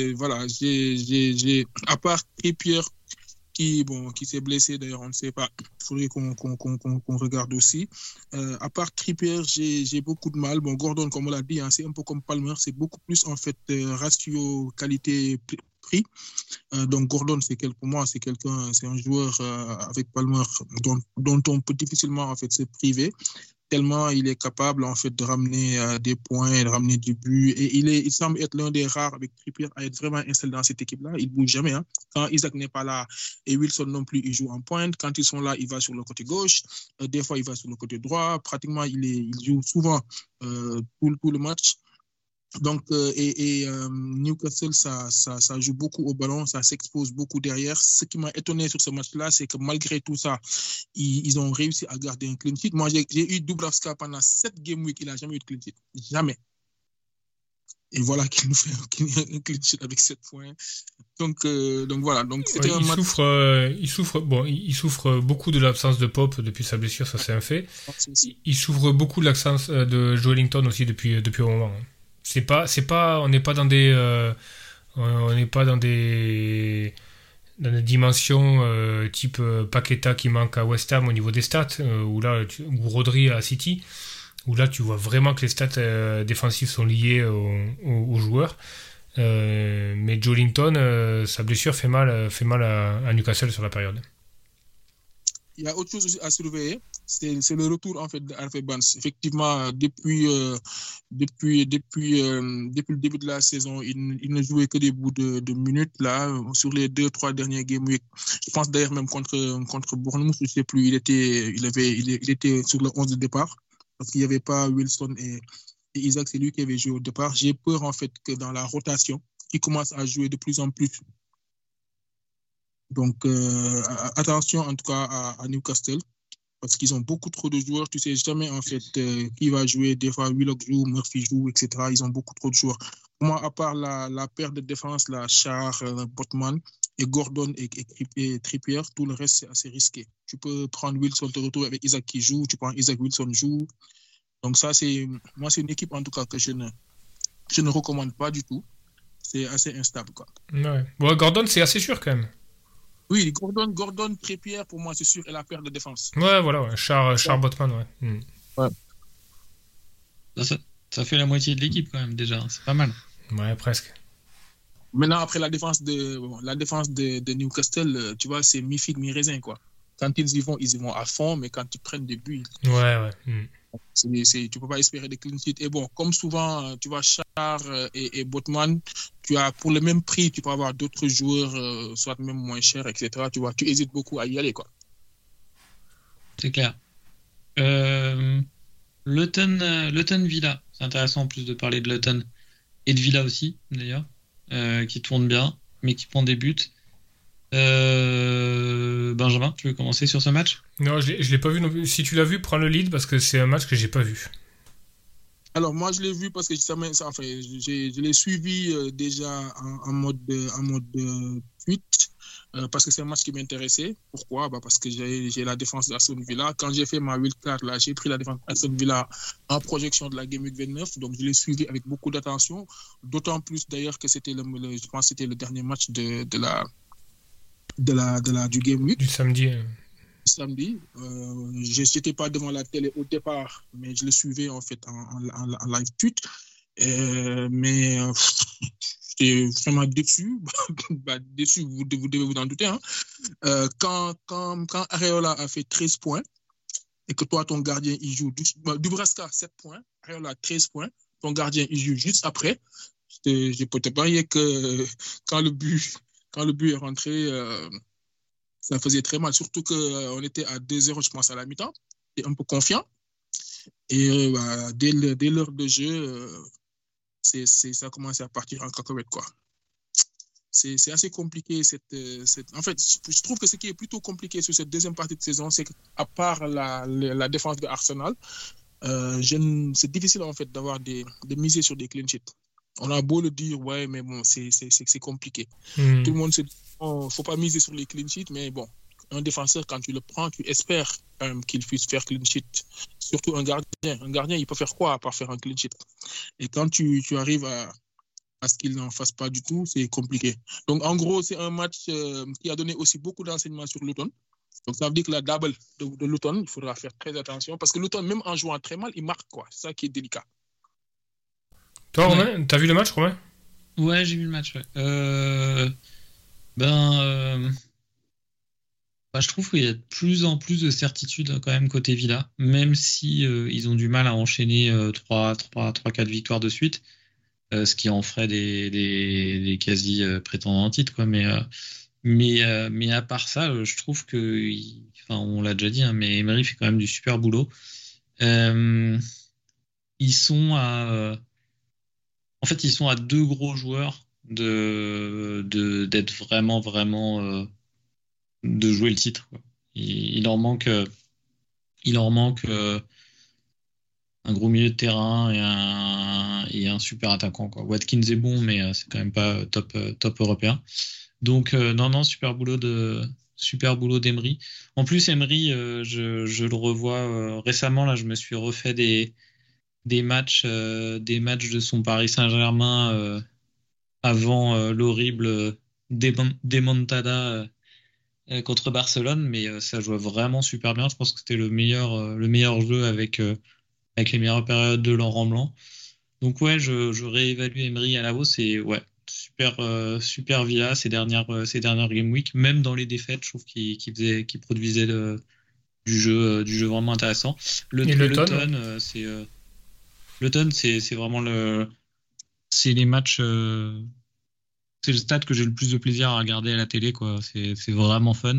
à part Trippier, qui s'est blessé, d'ailleurs, on ne sait pas. Il faudrait qu'on regarde aussi. À part Trippier, j'ai beaucoup de mal. Bon, Gordon, comme on l'a dit, c'est un peu comme Palmer, c'est beaucoup plus, en fait, ratio qualité-prix. Donc, Gordon, pour moi, c'est un joueur avec Palmer dont on peut difficilement, en fait, se priver. Tellement il est capable en fait de ramener des points, de ramener du but, et il semble être l'un des rares avec Trippier à être vraiment installé dans cette équipe-là. Il bouge jamais. Quand Isaac n'est pas là et Wilson non plus, il joue en pointe. Quand ils sont là, il va sur le côté gauche. Des fois, il va sur le côté droit. Pratiquement, il joue souvent tout le match. Donc, Newcastle, ça joue beaucoup au ballon, ça s'expose beaucoup derrière. Ce qui m'a étonné sur ce match-là, c'est que malgré tout ça, ils ont réussi à garder un clean sheet. Moi, j'ai eu Dubravka pendant 7 game week, il n'a jamais eu de clean sheet. Jamais. Et voilà qu'il nous fait un clean sheet avec 7 points. Donc voilà. Donc, c'était un match... il souffre beaucoup de l'absence de Pope depuis sa blessure, ça c'est un fait. Il souffre beaucoup de l'absence de Joelinton aussi depuis un moment. On n'est pas dans des dimensions type Paqueta qui manque à West Ham au niveau des stats, ou Rodri à City, où là tu vois vraiment que les stats défensives sont liées aux joueurs. Mais Joelinton, sa blessure fait mal à Newcastle sur la période. Il y a autre chose aussi à surveiller, c'est le retour en fait d'Harvey Barnes. Effectivement, depuis le début de la saison, il ne jouait que des bouts de minutes là sur les 2-3 derniers game week. Je pense d'ailleurs même contre Bournemouth, je ne sais plus, il était sur le 11 de départ parce qu'il n'y avait pas Wilson et Isaac, c'est lui qui avait joué au départ. J'ai peur en fait que dans la rotation, il commence à jouer de plus en plus. Donc, attention en tout cas à Newcastle, parce qu'ils ont beaucoup trop de joueurs. Tu ne sais jamais en fait qui va jouer. Des fois, Willock joue, Murphy joue, etc. Ils ont beaucoup trop de joueurs. Pour moi, à part la paire de défense, Schär, Botman et Gordon et Trippier, tout le reste, c'est assez risqué. Tu peux prendre Wilson, te retrouver avec Isaac qui joue. Tu prends Isaac, Wilson joue. Donc ça, c'est une équipe en tout cas que je ne recommande pas du tout. C'est assez instable, quoi. Ouais. Bon, Gordon, c'est assez sûr quand même. Oui, Gordon, Trippier, pour moi, c'est sûr, et la paire de défense. Ouais, voilà, ouais. Schär, Botman, ouais. Ouais. Ça fait la moitié de l'équipe quand même déjà, c'est pas mal. Ouais, presque. Maintenant, après la défense de Newcastle, tu vois, c'est mi-figue, mi-raisin, quoi. Quand ils y vont à fond, mais quand ils prennent des buts... Ouais. Tu peux pas espérer des clean sheets. Et bon, comme souvent, tu vois, Char et Botman, tu as pour le même prix, tu peux avoir d'autres joueurs, soit même moins chers, etc. Tu vois, tu hésites beaucoup à y aller, quoi. C'est clair. Luton Villa, c'est intéressant en plus de parler de Luton et de Villa aussi, d'ailleurs, qui tourne bien, mais qui prend des buts. Benjamin, tu veux commencer sur ce match? Non, je l'ai pas vu non plus. Si tu l'as vu, prends le lead parce que c'est un match que j'ai pas vu. Alors, moi, je l'ai vu parce que je l'ai suivi déjà en mode tweet parce que c'est un match qui m'intéressait. Pourquoi? Parce que j'ai la défense d'Aston Villa. Quand j'ai fait ma wildcard, là, j'ai pris la défense d'Aston Villa en projection de la Game Week 29. Donc, je l'ai suivi avec beaucoup d'attention. D'autant plus, d'ailleurs, que c'était je pense que c'était le dernier match du Game Week. Du samedi. Samedi. Je n'étais pas devant la télé au départ, mais je le suivais en fait en live tweet. Mais j'étais vraiment déçu. Déçu, vous devez vous en douter. Hein. Quand Areola a fait 13 points et que toi, ton gardien, il joue Dubravka 7 points, Areola 13 points, ton gardien, il joue juste après. Je peux te parier que quand le but est rentré, ça faisait très mal, surtout qu'on était à 2-0, je pense, à la mi-temps, et un peu confiant. Et dès l'heure de jeu, ça a commencé à partir en cacahuète, quoi. C'est assez compliqué. En fait, je trouve que ce qui est plutôt compliqué sur cette deuxième partie de saison, c'est qu'à part la défense de Arsenal, c'est difficile en fait de miser sur des clean sheets. On a beau le dire, ouais, mais bon, c'est compliqué. Tout le monde se dit, oh, faut pas miser sur les clean sheets, mais bon, un défenseur, quand tu le prends, tu espères qu'il puisse faire clean sheet. Surtout un gardien. Un gardien, il peut faire quoi à part faire un clean sheet? Et quand tu arrives à ce qu'il n'en fasse pas du tout, c'est compliqué. Donc, en gros, c'est un match qui a donné aussi beaucoup d'enseignements sur Luton. Donc, ça veut dire que la double de Luton, il faudra faire très attention. Parce que Luton, même en jouant très mal, il marque, quoi. C'est ça qui est délicat. Toi, Romain, t'as vu le match, Romain? Ouais, j'ai vu le match, ouais. Je trouve qu'il y a de plus en plus de certitude quand même côté Villa, même si ils ont du mal à enchaîner 3-4 victoires de suite, ce qui en ferait des quasi prétendants en titre, quoi. Mais à part ça, je trouve que, on l'a déjà dit, hein, mais Emery fait quand même du super boulot. Ils sont à 2 gros joueurs d'être vraiment de jouer le titre, quoi. Il leur manque un gros milieu de terrain et un super attaquant, quoi. Watkins est bon, mais c'est quand même pas top européen. Donc non, super boulot d'Emery. En plus, Emery, je le revois récemment, là, je me suis refait des matchs de son Paris Saint-Germain avant l'horrible démontada contre Barcelone, mais ça jouait vraiment super bien. Je pense que c'était le meilleur jeu avec les meilleures périodes de Laurent Blanc. Donc ouais, je réévalue Emery à la hausse et ouais, super Villa ces dernières Game Week, même dans les défaites, je trouve qu'il produisait du jeu vraiment intéressant. Luton, c'est vraiment c'est les matchs, c'est le stade que j'ai le plus de plaisir à regarder à la télé, quoi. C'est vraiment fun.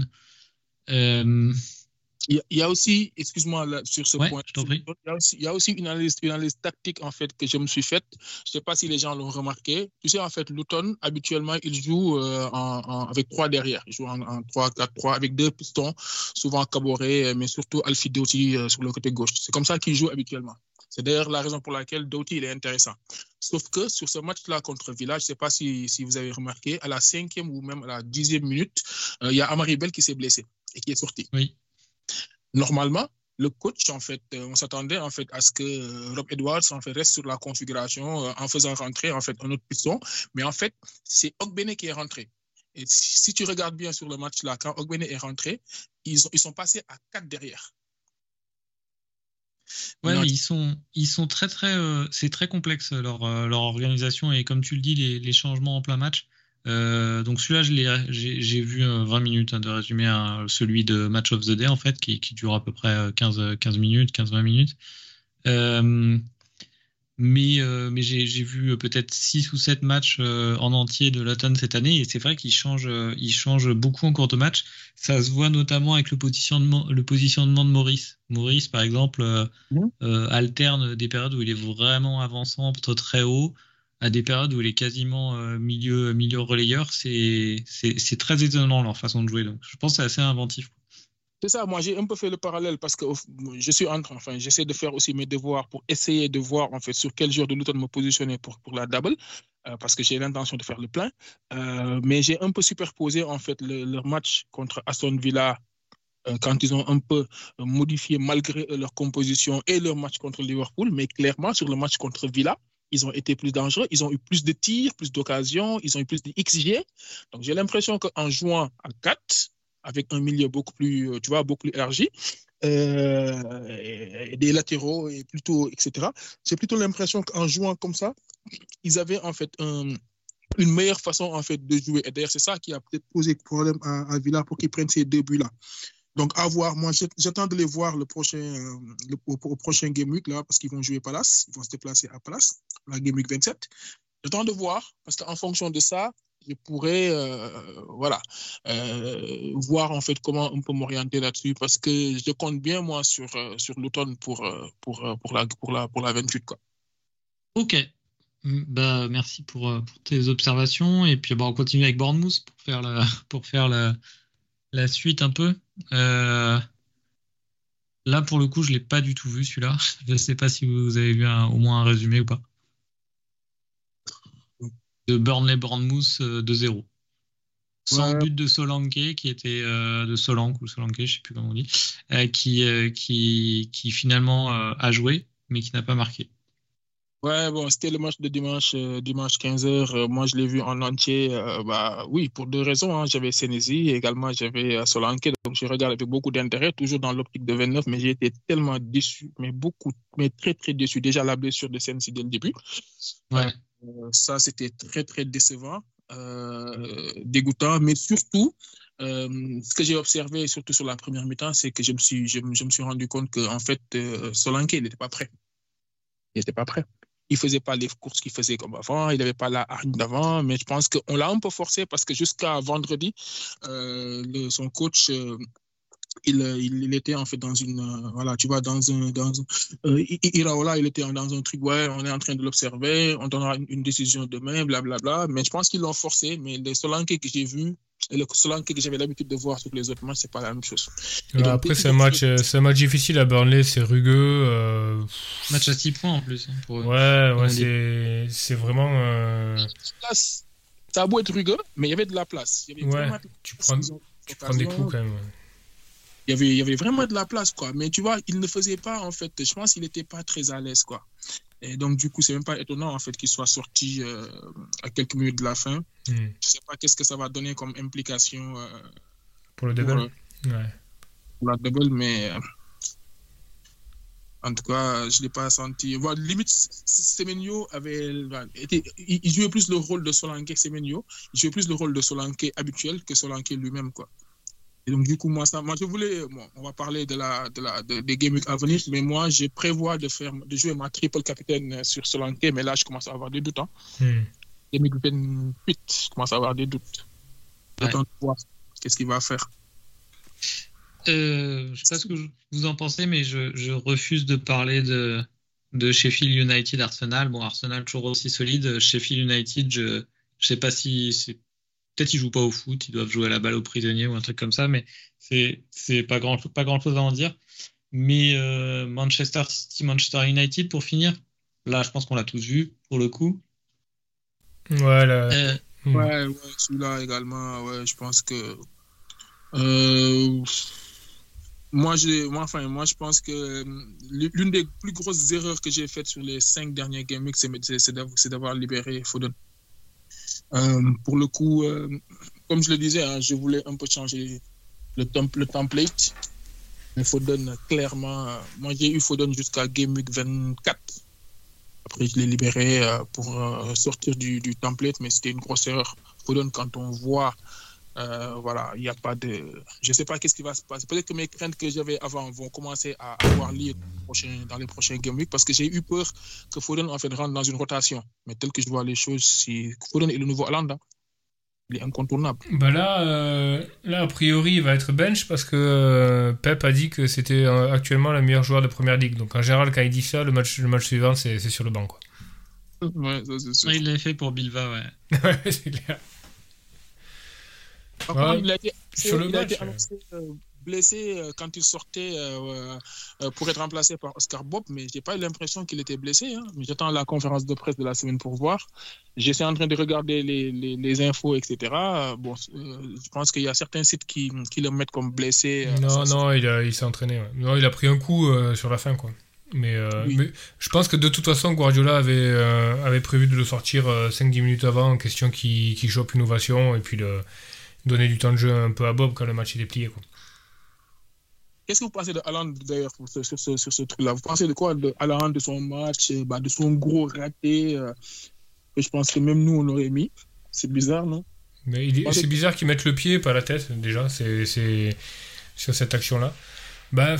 Il y a aussi, excuse-moi là, sur ce point, je t'en prie. Il y a aussi une analyse tactique en fait que je me suis faite. Je ne sais pas si les gens l'ont remarqué. Tu sais, en fait, Luton, habituellement, il joue avec 3 derrière. Il joue en 3-4-3 avec 2 pistons, souvent Caboret, mais surtout Alfie Doughty sur le côté gauche. C'est comme ça qu'il joue habituellement. C'est d'ailleurs la raison pour laquelle Doughty il est intéressant. Sauf que sur ce match-là contre Villa, je ne sais pas si vous avez remarqué, à la 5e ou même à la 10e minute, il y a Amari Bell qui s'est blessé et qui est sorti. Oui. Normalement, le coach, en fait, on s'attendait en fait à ce que Rob Edwards en fait reste sur la configuration en faisant rentrer en fait un autre piston, mais en fait c'est Ogbene qui est rentré. Et si tu regardes bien sur le match là, quand Ogbene est rentré, ils sont passés à 4 derrière. Ouais, mais ils sont très c'est très complexe leur organisation et comme tu le dis, les changements en plein match. Donc celui-là, j'ai vu 20 minutes de résumé, celui de Match of the Day en fait, qui dure à peu près 15 minutes, 15-20 minutes. Mais j'ai vu peut-être 6 ou 7 matchs en entier de Luton cette année, et c'est vrai qu'il change beaucoup en cours de match. Ça se voit notamment avec le positionnement de Maurice. Maurice, par exemple, alterne des périodes où il est vraiment avançant, très haut, à des périodes où il est quasiment milieu relayeur. C'est très étonnant leur façon de jouer. Donc, je pense que c'est assez inventif. C'est ça, moi j'ai un peu fait le parallèle parce que j'essaie de faire aussi mes devoirs pour essayer de voir en fait sur quel joueur de Luton me positionner pour la double, parce que j'ai l'intention de faire le plein. Mais j'ai un peu superposé en fait leur match contre Aston Villa quand ils ont un peu modifié malgré leur composition et leur match contre Liverpool, mais clairement sur le match contre Villa, ils ont été plus dangereux, ils ont eu plus de tirs, plus d'occasions, ils ont eu plus de XG. Donc j'ai l'impression qu'en jouant à 4, avec un milieu beaucoup plus élargi, des latéraux et plutôt, etc. J'ai plutôt l'impression qu'en jouant comme ça, ils avaient en fait une meilleure façon en fait de jouer. Et d'ailleurs, c'est ça qui a peut-être posé problème à Villa pour qu'ils prennent ces 2 buts-là. Donc, à voir. Moi, j'attends de les voir au prochain Game Week, là, parce qu'ils vont jouer Palace. Ils vont se déplacer à Palace, la Game Week 27. J'attends de voir, parce qu'en fonction de ça, je pourrais voir en fait comment on peut m'orienter là-dessus, parce que je compte bien moi sur Luton pour la 28 quoi. Ok, merci pour tes observations, et puis on continue avec Bournemouth pour faire la suite un peu. Là pour le coup je l'ai pas du tout vu celui-là. Je sais pas si vous avez vu au moins un résumé ou pas. De Burnley-Bournemouth 2-0. Sans but de Solanke, qui était de Solanke ou Solanke, je sais plus comment on dit, qui finalement a joué, mais qui n'a pas marqué. Ouais, bon, c'était le match de dimanche 15h. Moi, je l'ai vu en entier. Oui, pour 2 raisons. Hein. J'avais Senesi et également j'avais Solanke. Donc, je regarde avec beaucoup d'intérêt, toujours dans l'optique de 29, mais j'ai été tellement déçu, mais très, très déçu. Déjà, la blessure de Senesi dès le début. Ouais. Ça, c'était très, très décevant, dégoûtant. Mais surtout, ce que j'ai observé, surtout sur la première mi-temps, c'est que je me suis rendu compte qu'en fait, Solanke, il n'était pas prêt. Il n'était pas prêt. Il ne faisait pas les courses qu'il faisait comme avant. Il n'avait pas la hargne d'avant. Mais je pense qu'on l'a un peu forcé parce que jusqu'à vendredi, son coach... Il était en fait dans une Iraola, il était dans un truc, ouais, on est en train de l'observer, on donnera une décision demain, blablabla. Mais je pense qu'ils l'ont forcé. Mais les Solanke que j'ai vus et le Solanke que j'avais l'habitude de voir sur les autres matchs, c'est pas la même chose. Donc, après, c'est un match difficile à Burnley, c'est rugueux. Match à 6 points en plus. Pour eux. Ouais, c'est vraiment. Ça a beau être rugueux, mais il y avait de la place. Tu prends des coups quand même. Il y avait vraiment de la place, quoi. Mais tu vois, il ne faisait pas, en fait, je pense qu'il n'était pas très à l'aise, quoi. Et donc, du coup, c'est même pas étonnant, en fait, qu'il soit sorti à quelques minutes de la fin. Je sais pas qu'est-ce que ça va donner comme implication pour le double. Pour la double, mais en tout cas, je l'ai pas senti. Voilà, limite, Semenyo il jouait plus le rôle de Solanke Semenyo. Il jouait plus le rôle de Solanke habituel que Solanke lui-même, quoi. Et donc, du coup, moi je voulais, on va parler des Game Week à venir, mais moi, je prévois de jouer ma triple capitaine sur Solanke, mais là, je commence à avoir des doutes. Hein. Game Week 28, je commence à avoir des doutes. J'attends de voir qu'est-ce qu'il va faire. Je sais pas ce que vous en pensez, mais je refuse de parler de Sheffield United Arsenal. Bon, Arsenal toujours aussi solide. Sheffield United, je sais pas si c'est... Peut-être qu'ils jouent pas au foot, ils doivent jouer à la balle aux prisonniers ou un truc comme ça, mais c'est pas grand chose à en dire. Mais Manchester City, Manchester United pour finir, là je pense qu'on l'a tous vu pour le coup. Voilà. Ouais, celui-là également, ouais, je pense que moi je pense que l'une des plus grosses erreurs que j'ai faites sur les 5 derniers Game Week, c'est d'avoir libéré Foden. Pour le coup, comme je le disais, hein, je voulais un peu changer le template. Mais Foden, clairement, moi j'ai eu Foden jusqu'à Game Week 24. Après, je l'ai libéré pour sortir du template, mais c'était une grosse erreur. Foden, quand on voit Voilà, il n'y a pas de. Je ne sais pas qu'est-ce qui va se passer. Peut-être que mes craintes que j'avais avant vont commencer à avoir lieu dans les prochains Game Week parce que j'ai eu peur que Foden en fait rentre dans une rotation. Mais tel que je vois les choses, si Foden est le nouveau Haaland, hein, il est incontournable. Bah là, a priori, il va être bench parce que Pep a dit que c'était actuellement le meilleur joueur de Première Ligue. Donc en général, quand il dit ça, le match suivant, c'est sur le banc, quoi. Ouais, ça, c'est sûr. Ouais, il l'avait fait pour Bilbao, ouais. Ouais, c'est clair. Par contre, Ouais, il a été sur le match, annoncé blessé quand il sortait pour être remplacé par Oscar Bob, mais je n'ai pas eu l'impression qu'il était blessé. Hein. Mais j'attends la conférence de presse de la semaine pour voir. J'essaie en train de regarder les infos, etc. Bon, je pense qu'il y a certains sites qui le mettent comme blessé. non, il s'est entraîné. Ouais. Non, il a pris un coup sur la fin, quoi. Mais je pense que de toute façon, Guardiola avait prévu de le sortir 5-10 minutes avant, en question qu'il chope une ovation, et puis donner du temps de jeu un peu à Bob quand le match est déplié, quoi. Qu'est-ce que vous pensez de Haaland d'ailleurs sur ce truc-là? Vous pensez de quoi de Haaland, de son match, de son gros raté que je pense que même nous on aurait mis? C'est bizarre, non? Mais c'est bizarre qu'ils mettent le pied, pas la tête, déjà, c'est sur cette action-là. Bah,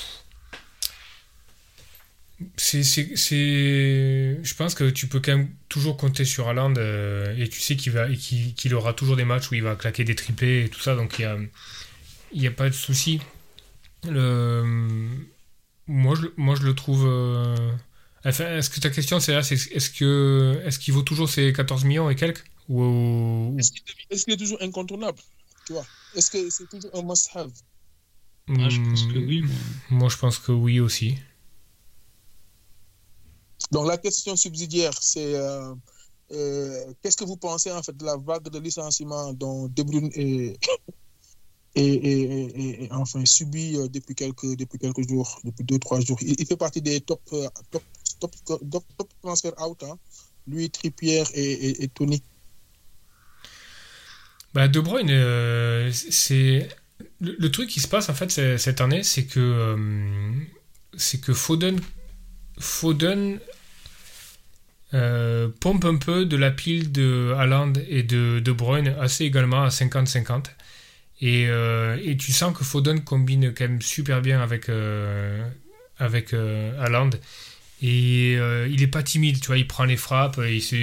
je pense que tu peux quand même toujours compter sur Haaland et tu sais qu'il aura toujours des matchs où il va claquer des triplés et tout ça, donc il y a pas de souci. Moi je le trouve. Enfin, est-ce que ta question c'est là, est-ce qu'il vaut toujours ses 14 millions et quelques ou... Est-ce qu'il est toujours incontournable? Tu vois? Est-ce que c'est toujours un must-have? Je pense que oui. Moi je pense que oui aussi. Donc la question subsidiaire, c'est qu'est-ce que vous pensez en fait de la vague de licenciements dont De Bruyne est enfin subi depuis quelques jours, depuis 2-3 jours. Il fait partie des top transfer out, hein? Lui, Trippier et Tony. Bah, De Bruyne, c'est le truc qui se passe en fait cette année, c'est que Foden pompe un peu de la pile de Haaland et de Bruyne assez également à 50-50. Et tu sens que Foden combine quand même super bien avec Haaland. Et il est pas timide, tu vois, il prend les frappes,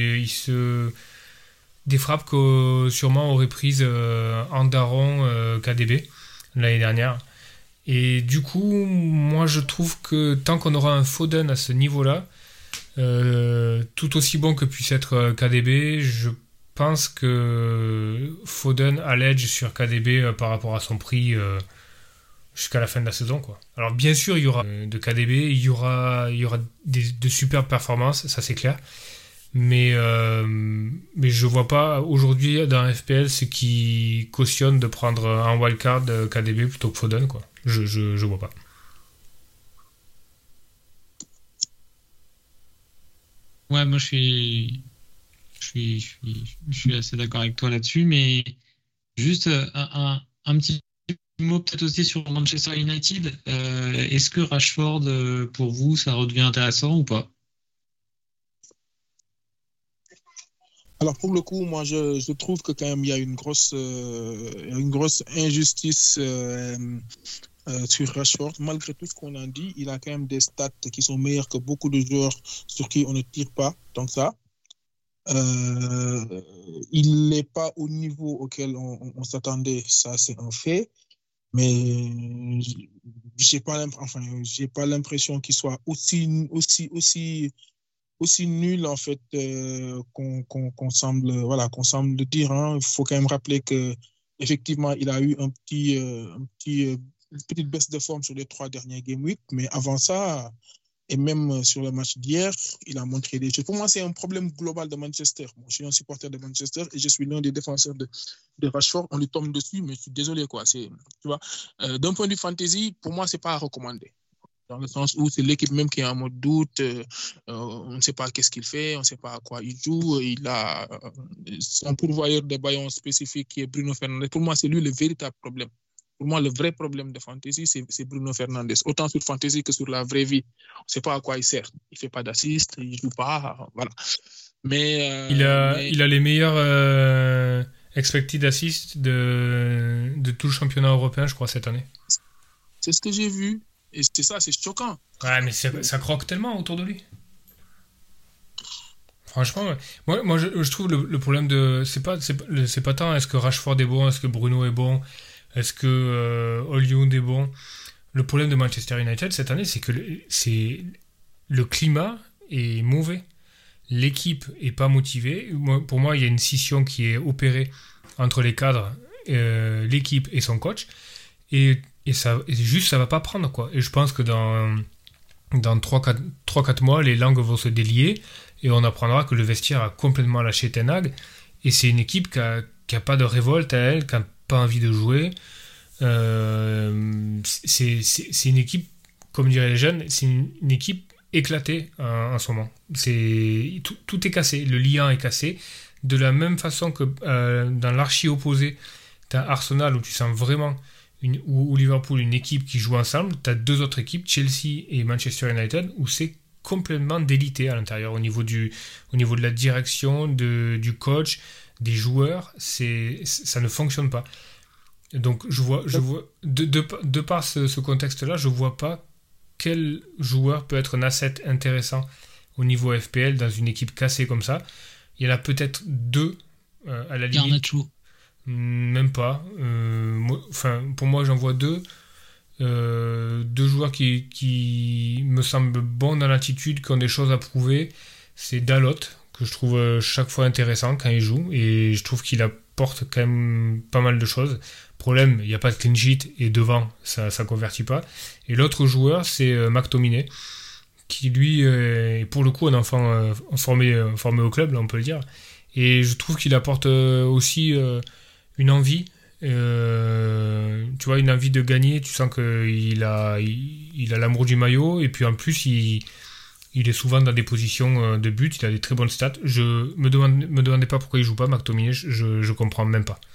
des frappes que sûrement aurait prises Andaron KDB l'année dernière. Et du coup, moi je trouve que tant qu'on aura un Foden à ce niveau-là, tout aussi bon que puisse être KDB, je pense que Foden a l'edge sur KDB par rapport à son prix jusqu'à la fin de la saison, quoi. Alors bien sûr, il y aura de KDB, il y aura de superbes performances, ça c'est clair. Mais je vois pas aujourd'hui dans FPL ce qui cautionne de prendre un wildcard KDB plutôt que Foden, quoi. Je vois pas. Ouais, moi je suis assez d'accord avec toi là-dessus, mais juste un petit mot peut-être aussi sur Manchester United. Est-ce que Rashford, pour vous, ça redevient intéressant ou pas? Alors pour le coup, moi je trouve que quand même il y a une grosse injustice sur Rashford. Malgré tout ce qu'on a dit, il a quand même des stats qui sont meilleurs que beaucoup de joueurs sur qui on ne tire pas tant que ça. Il n'est pas au niveau auquel on s'attendait, ça c'est un fait. Mais j'ai pas l'impression qu'il soit aussi nul en fait qu'on semble le dire, hein. Il faut quand même rappeler que effectivement il a eu une petite baisse de forme sur les 3 derniers game week, mais avant ça et même sur le match d'hier, il a montré des choses. Pour moi, c'est un problème global de Manchester. Moi, je suis un supporter de Manchester et je suis l'un des défenseurs de Rashford. On lui tombe dessus, mais je suis désolé, quoi. Tu vois, d'un point de vue fantasy, pour moi, c'est pas à recommander. Dans le sens où c'est l'équipe même qui est en mode doute, on ne sait pas qu'est-ce qu'il fait, on ne sait pas à quoi il joue. Il a son pourvoyeur de ballons spécifique qui est Bruno Fernandes. Pour moi, c'est lui le véritable problème. Pour moi, le vrai problème de fantasy, c'est Bruno Fernandes. Autant sur fantasy que sur la vraie vie. On ne sait pas à quoi il sert. Il ne fait pas d'assist, il ne joue pas, voilà. Mais il a les meilleurs expected assist de tout le championnat européen, je crois, cette année. C'est ce que j'ai vu. Et c'est ça, c'est choquant. Ouais, mais ça croque tellement autour de lui. Franchement, moi je trouve le problème c'est pas tant est-ce que Rashford est bon, est-ce que Bruno est bon, est-ce que Højlund est bon. Le problème de Manchester United cette année, c'est que le climat est mauvais. L'équipe est pas motivée. Pour moi, il y a une scission qui est opérée entre les cadres, l'équipe et son coach. Et ça va pas prendre, quoi. Et je pense que dans 3-4 mois, les langues vont se délier et on apprendra que le vestiaire a complètement lâché Ten Hag. Et c'est une équipe qui a pas de révolte à elle, qui a pas envie de jouer. C'est une équipe, comme diraient les jeunes, c'est une équipe éclatée en ce moment. Tout est cassé, le lien est cassé. De la même façon que dans l'archi opposé, tu as Arsenal où tu sens vraiment, ou Liverpool, une équipe qui joue ensemble. Tu as deux autres équipes, Chelsea et Manchester United, où c'est complètement délité à l'intérieur au niveau de la direction, du coach, des joueurs. Ça ne fonctionne pas. Donc je vois de par ce contexte-là, je vois pas quel joueur peut être un asset intéressant au niveau FPL dans une équipe cassée comme ça. Il y en a peut-être deux à la limite. Garnacho. Même pas. Pour moi, j'en vois deux. Deux joueurs qui me semblent bons dans l'attitude, qui ont des choses à prouver. C'est Dalot, que je trouve chaque fois intéressant quand il joue, et je trouve qu'il apporte quand même pas mal de choses. Problème, il n'y a pas de clean sheet, et devant, ça convertit pas. Et l'autre joueur, c'est McTominay, qui lui est pour le coup un enfant formé au club, là on peut le dire. Et je trouve qu'il apporte aussi une envie, tu vois, une envie de gagner. Tu sens qu'il a l'amour du maillot, et puis en plus il est souvent dans des positions de but, il a des très bonnes stats. Me demandez pas pourquoi il joue pas McTominay, je comprends même pas.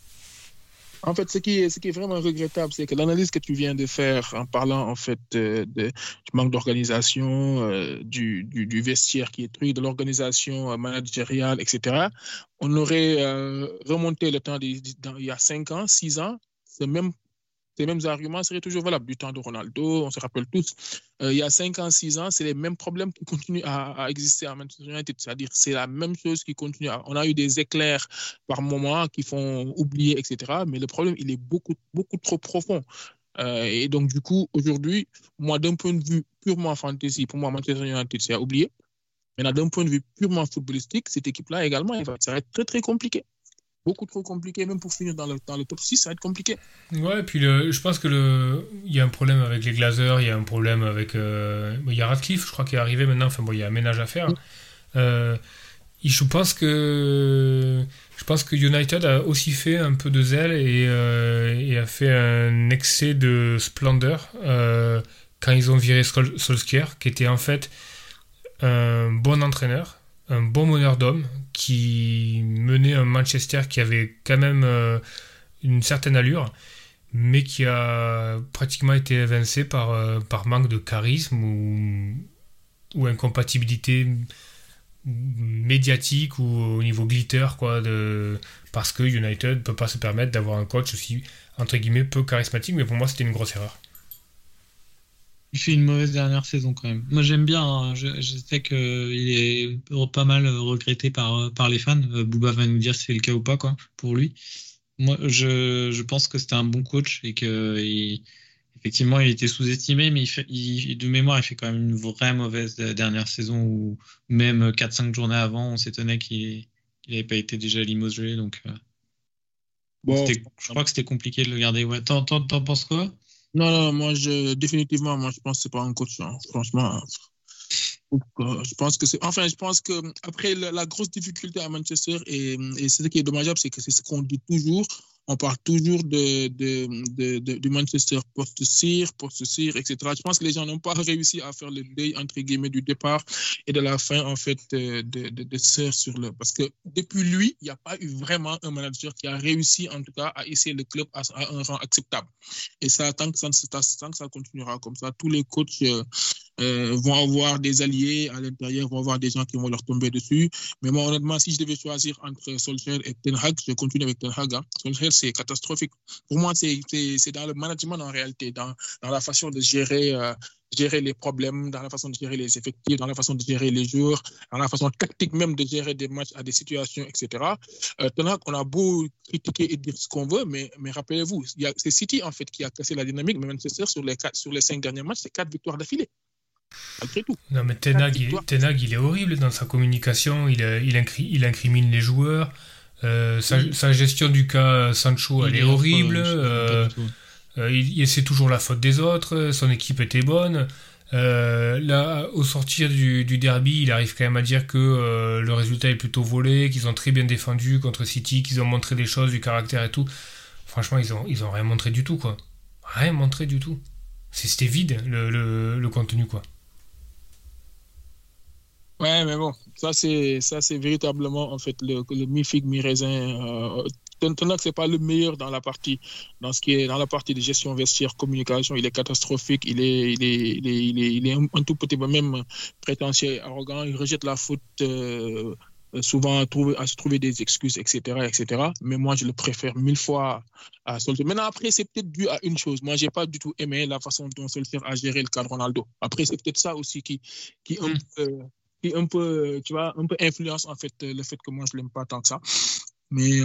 En fait, ce qui est vraiment regrettable, c'est que l'analyse que tu viens de faire en parlant en fait du manque d'organisation, du vestiaire qui est truc, de l'organisation managériale, etc. On aurait remonté le temps il y a 5 ans, 6 ans, ces mêmes arguments seraient toujours valables. Du temps de Ronaldo, on se rappelle tous. Il y a 5 ans, 6 ans, c'est les mêmes problèmes qui continuent à exister à Manchester United. C'est-à-dire c'est la même chose qui continue. On a eu des éclairs par moments qui font oublier, etc. Mais le problème, il est beaucoup, beaucoup trop profond. Et donc, du coup, aujourd'hui, moi, d'un point de vue purement fantasy, pour moi, Manchester United, c'est à oublier. Mais d'un point de vue purement footballistique, cette équipe-là également, ça va être très, très compliqué. Beaucoup trop compliqué, même pour finir dans le top 6, ça va être compliqué. Ouais, et puis je pense que il y a un problème avec les Glazers, il y a un problème avec... il y a Radcliffe, je crois, qui est arrivé maintenant, enfin bon, il y a un ménage à faire. Je pense que United a aussi fait un peu de zèle et a fait un excès de splendeur quand ils ont viré Solskjaer, qui était en fait un bon entraîneur, un bon meneur d'hommes, qui menait un Manchester qui avait quand même une certaine allure, mais qui a pratiquement été évincé par manque de charisme ou incompatibilité médiatique ou au niveau glitter, quoi, parce que United ne peut pas se permettre d'avoir un coach aussi, entre guillemets, peu charismatique. Mais pour moi, c'était une grosse erreur. Il fait une mauvaise dernière saison quand même. Moi j'aime bien, hein. Je sais qu'il est pas mal regretté par les fans. Bouba va nous dire si c'est le cas ou pas, quoi, pour lui. Moi je pense que c'était un bon coach et que effectivement il était sous-estimé, mais de mémoire il fait quand même une vraie mauvaise dernière saison où même 4-5 journées avant on s'étonnait qu'il n'avait pas été déjà limogé. Donc je crois que c'était compliqué de le garder. Ouais. T'en penses quoi? Non, définitivement, je pense que c'est pas un coach, hein. Franchement, je pense que après la grosse difficulté à Manchester et c'est ce qui est dommageable, c'est que c'est ce qu'on dit toujours. On parle toujours de Manchester post-Sir, etc. Je pense que les gens n'ont pas réussi à faire le deuil, entre guillemets, du départ et de la fin, en fait, de Sir parce que depuis lui, il n'y a pas eu vraiment un manager qui a réussi, en tout cas, à essayer le club à un rang acceptable. Et ça, tant que ça continuera comme ça, tous les coachs vont avoir des alliés à l'intérieur, vont avoir des gens qui vont leur tomber dessus. Mais moi, honnêtement, si je devais choisir entre Solskjaer et Ten Hag, je continue avec Ten Hag. Hein. Solskjaer, c'est catastrophique. Pour moi, c'est dans le management en réalité, dans la façon de gérer les problèmes, dans la façon de gérer les effectifs, dans la façon de gérer les joueurs, dans la façon tactique même de gérer des matchs à des situations, etc. Ten Hag, on a beau critiquer et dire ce qu'on veut, mais rappelez-vous, c'est City en fait qui a cassé la dynamique, mais Manchester, sur les 5 derniers matchs, c'est 4 victoires d'affilée. Malgré tout. Non, mais Ten Hag, il est horrible dans sa communication, il incrimine les joueurs, sa gestion du cas Sancho, elle est horrible, c'est toujours la faute des autres, son équipe était bonne. Là, au sortir du derby, il arrive quand même à dire que le résultat est plutôt volé, qu'ils ont très bien défendu contre City, qu'ils ont montré des choses, du caractère et tout. Franchement, ils ont rien montré du tout, quoi. Rien montré du tout. C'était vide, le contenu, quoi. Ouais, mais bon, ça c'est véritablement en fait le mi-figue, mi-raisin. Ten Hag, c'est pas le meilleur dans la partie de gestion vestiaire, communication. Il est catastrophique. Il est un tout petit peu même prétentieux, et arrogant. Il rejette la faute souvent à se trouver des excuses, etc., etc. Mais moi, je le préfère 1000 fois à Solskjaer. Maintenant, après, c'est peut-être dû à une chose. Moi, j'ai pas du tout aimé la façon dont Solskjaer a géré le cas de Ronaldo. Après, c'est peut-être ça aussi qui un peu, tu vois, un peu influence en fait le fait que moi je l'aime pas tant que ça. Mais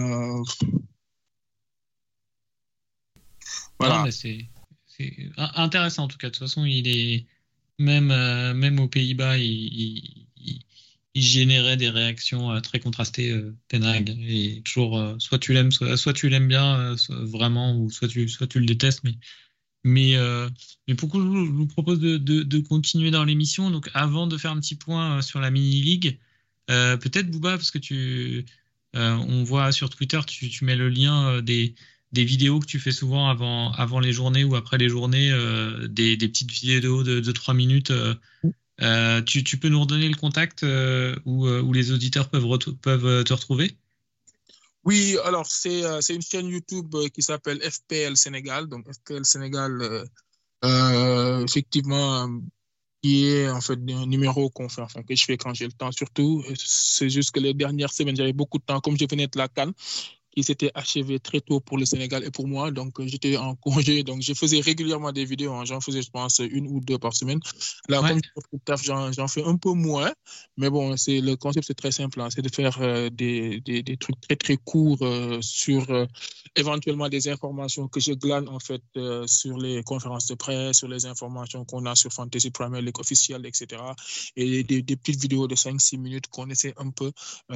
voilà. Non, mais c'est intéressant en tout cas. De toute façon, il est même aux Pays-Bas, il générait des réactions très contrastées. Ten Hag, et toujours soit tu l'aimes bien vraiment, ou soit tu le détestes, mais pourquoi je vous propose de continuer dans l'émission. Donc avant de faire un petit point sur la mini-ligue, peut-être Bouba, parce que on voit sur Twitter, tu mets le lien des vidéos que tu fais souvent avant les journées ou après les journées, des petites vidéos de 3 minutes. Tu peux nous redonner le contact où les auditeurs peuvent te retrouver? Oui, alors c'est une chaîne YouTube qui s'appelle FPL Sénégal. Donc FPL Sénégal, effectivement, qui est en fait un numéro que je fais quand j'ai le temps surtout. C'est juste que les dernières semaines, j'avais beaucoup de temps, comme je venais de la CAN, qui s'était achevé très tôt pour le Sénégal et pour moi. Donc, j'étais en congé. Donc, je faisais régulièrement des vidéos. Hein. J'en faisais, je pense, 1 ou 2 par semaine. Là, comme je fais taf, j'en fais un peu moins. Mais bon, le concept, c'est très simple. Hein. C'est de faire des trucs très, très courts sur éventuellement des informations que je glane, en fait, sur les conférences de presse, sur les informations qu'on a sur Fantasy Premier League officielle, etc. Et des petites vidéos de 5-6 minutes qu'on essaie un peu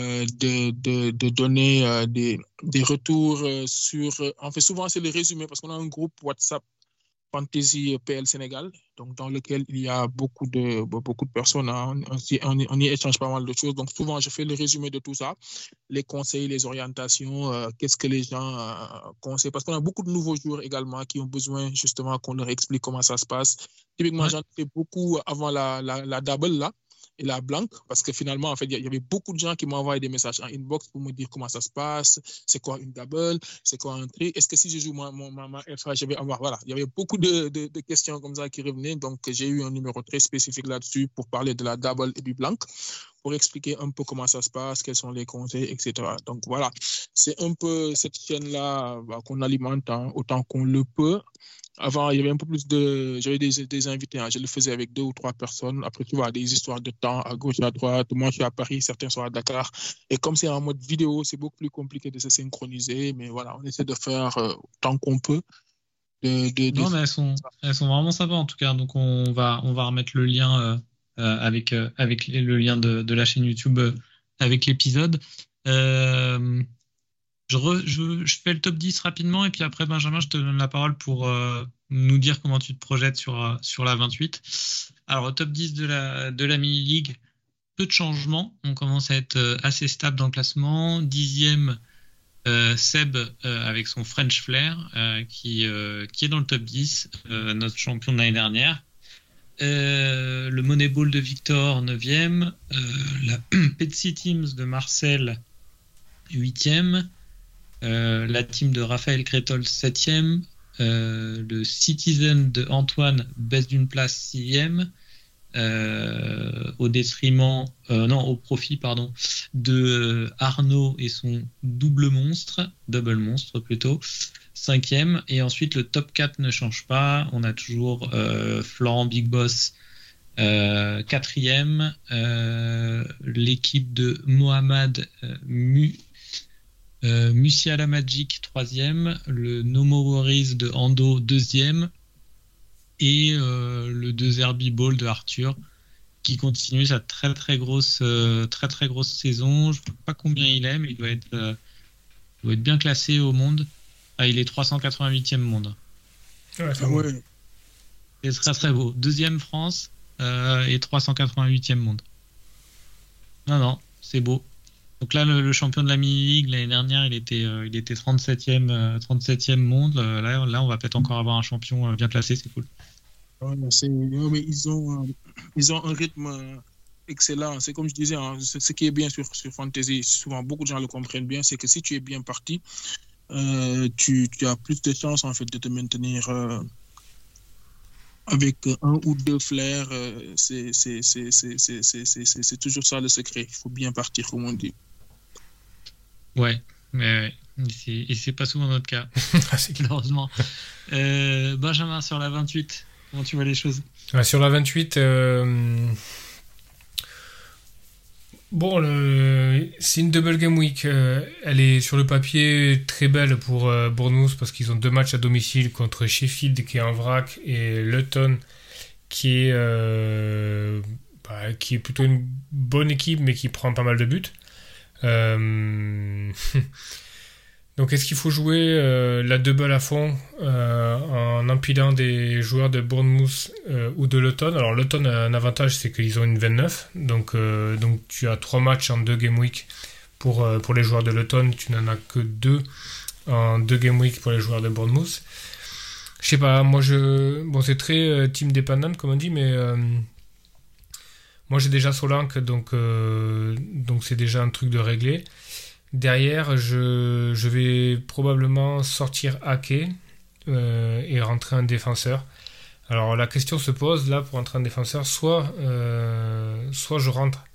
de donner des retours sur... En fait, souvent, c'est le résumé parce qu'on a un groupe WhatsApp Fantasy PL Sénégal, donc dans lequel il y a beaucoup de personnes. Hein. On y échange pas mal de choses. Donc, souvent, je fais le résumé de tout ça, les conseils, les orientations, qu'est-ce que les gens conseillent. Parce qu'on a beaucoup de nouveaux joueurs également qui ont besoin justement qu'on leur explique comment ça se passe. Typiquement, j'en ai fait beaucoup avant la double, là. Et la blanc, parce que finalement, en fait, il y avait beaucoup de gens qui m'envoyaient des messages en inbox pour me dire comment ça se passe, c'est quoi une double, c'est quoi un tri, est-ce que si je joue ma FA, je vais avoir, voilà, il y avait beaucoup de questions comme ça qui revenaient, donc j'ai eu un numéro très spécifique là-dessus pour parler de la double et du blanc, pour expliquer un peu comment ça se passe, quels sont les conseils, etc. Donc voilà, c'est un peu cette chaîne-là qu'on alimente autant qu'on le peut. Avant, il y avait un peu plus j'avais des invités, hein. Je le faisais avec 2 ou 3 personnes. Après, tu vois, des histoires de temps à gauche et à droite. Moi, je suis à Paris, certains sont à Dakar. Et comme c'est en mode vidéo, c'est beaucoup plus compliqué de se synchroniser. Mais voilà, on essaie de faire tant qu'on peut. Non, mais elles sont vraiment sympas en tout cas. Donc, on va remettre le lien avec le lien de la chaîne YouTube avec l'épisode. Je fais le top 10 rapidement et puis après Benjamin, je te donne la parole pour nous dire comment tu te projettes sur la 28. Alors au top 10 de la mini-league, peu de changements. On commence à être assez stable dans le classement. 10e, Seb avec son French Flair qui est dans le top 10, notre champion de l'année dernière. Le Moneyball de Victor, 9e. La Petsy Teams de Marcel, 8e. La team de Raphaël Crétol, 7e. Le Citizen de Antoine baisse d'une place, 6e. au profit de Arnaud et son double monstre, double monstre plutôt, 5e. Et ensuite, le top 4 ne change pas. On a toujours Florent Big Boss, 4e. L'équipe de Mohamed Musiala Magic, 3e. Le No More Worries de Ando, 2e. Et le 2RB Ball de Arthur, qui continue sa très très grosse saison. Je ne sais pas combien il est, mais il doit être bien classé au monde. Il est 388e monde. Ouais, c'est très très beau. 2e France et 388e monde. Non, c'est beau. Donc là, le champion de la mini-ligue l'année dernière, il était 37e monde. Là, on va peut-être encore avoir un champion bien classé, c'est cool. Ouais, mais ils ont un rythme excellent. C'est comme je disais, hein, ce qui est bien sur Fantasy, souvent beaucoup de gens le comprennent bien, c'est que si tu es bien parti, tu as plus de chances en fait de te maintenir avec un ou deux flairs. C'est toujours ça le secret. Il faut bien partir, comme on dit. Ouais, mais et c'est pas souvent notre cas, malheureusement. Benjamin, sur la 28, comment tu vois les choses? Sur la 28, c'est une double game week. Elle est sur le papier très belle pour Bournemouth parce qu'ils ont 2 matchs à domicile contre Sheffield qui est en vrac et Luton qui est plutôt une bonne équipe mais qui prend pas mal de buts. Donc est-ce qu'il faut jouer la double à fond en empilant des joueurs de Bournemouth ou de Luton? Alors Luton a un avantage, c'est qu'ils ont une 29, donc tu as 3 matchs en 2 game week pour les joueurs de Luton, tu n'en as que 2 en 2 game week pour les joueurs de Bournemouth. Je sais pas, moi c'est très team dépendant comme on dit, mais moi j'ai déjà Solanke, donc c'est déjà un truc de réglé. Derrière, je vais probablement sortir Ake et rentrer un défenseur. Alors la question se pose là pour rentrer un défenseur, soit je rentre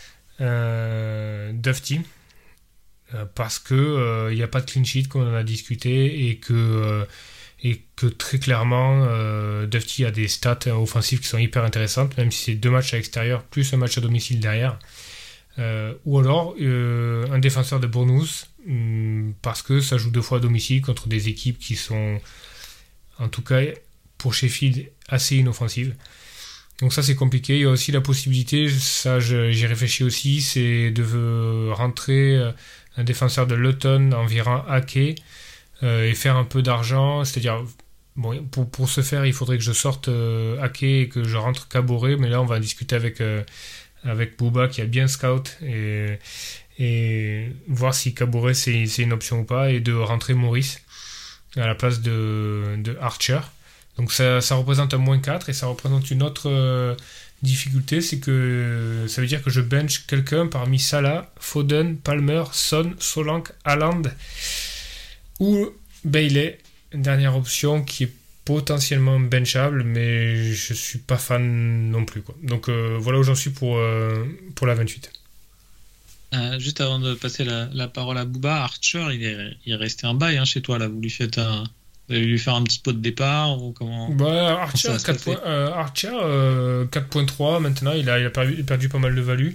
Dufty parce que il n'y a pas de clean sheet comme on en a discuté et que très clairement Dufty a des stats offensives qui sont hyper intéressantes, même si c'est 2 matchs à l'extérieur plus un match à domicile derrière. Ou alors un défenseur de Bournemouth parce que ça joue 2 fois à domicile contre des équipes qui sont en tout cas pour Sheffield assez inoffensives, donc ça c'est compliqué. Il y a aussi la possibilité, ça j'y réfléchis aussi, c'est de rentrer un défenseur de Luton environ Ake et faire un peu d'argent, c'est-à-dire pour ce faire il faudrait que je sorte Ake et que je rentre Caboret, mais là on va discuter avec Bouba qui a bien scout et voir si Caboret c'est une option ou pas, et de rentrer Maurice à la place de Archer. Donc ça représente un -4 et ça représente une autre difficulté, c'est que ça veut dire que je bench quelqu'un parmi Salah, Foden, Palmer, Son, Solanke, Haaland ou Bailey, dernière option qui est potentiellement benchable, mais je suis pas fan non plus, quoi. Donc voilà où j'en suis pour la 28. Juste avant de passer la parole à Bouba, Archer, il est resté un bail chez toi là. Vous lui allez lui faire un petit pot de départ ou comment? Archer 4.3 maintenant, il a perdu pas mal de value.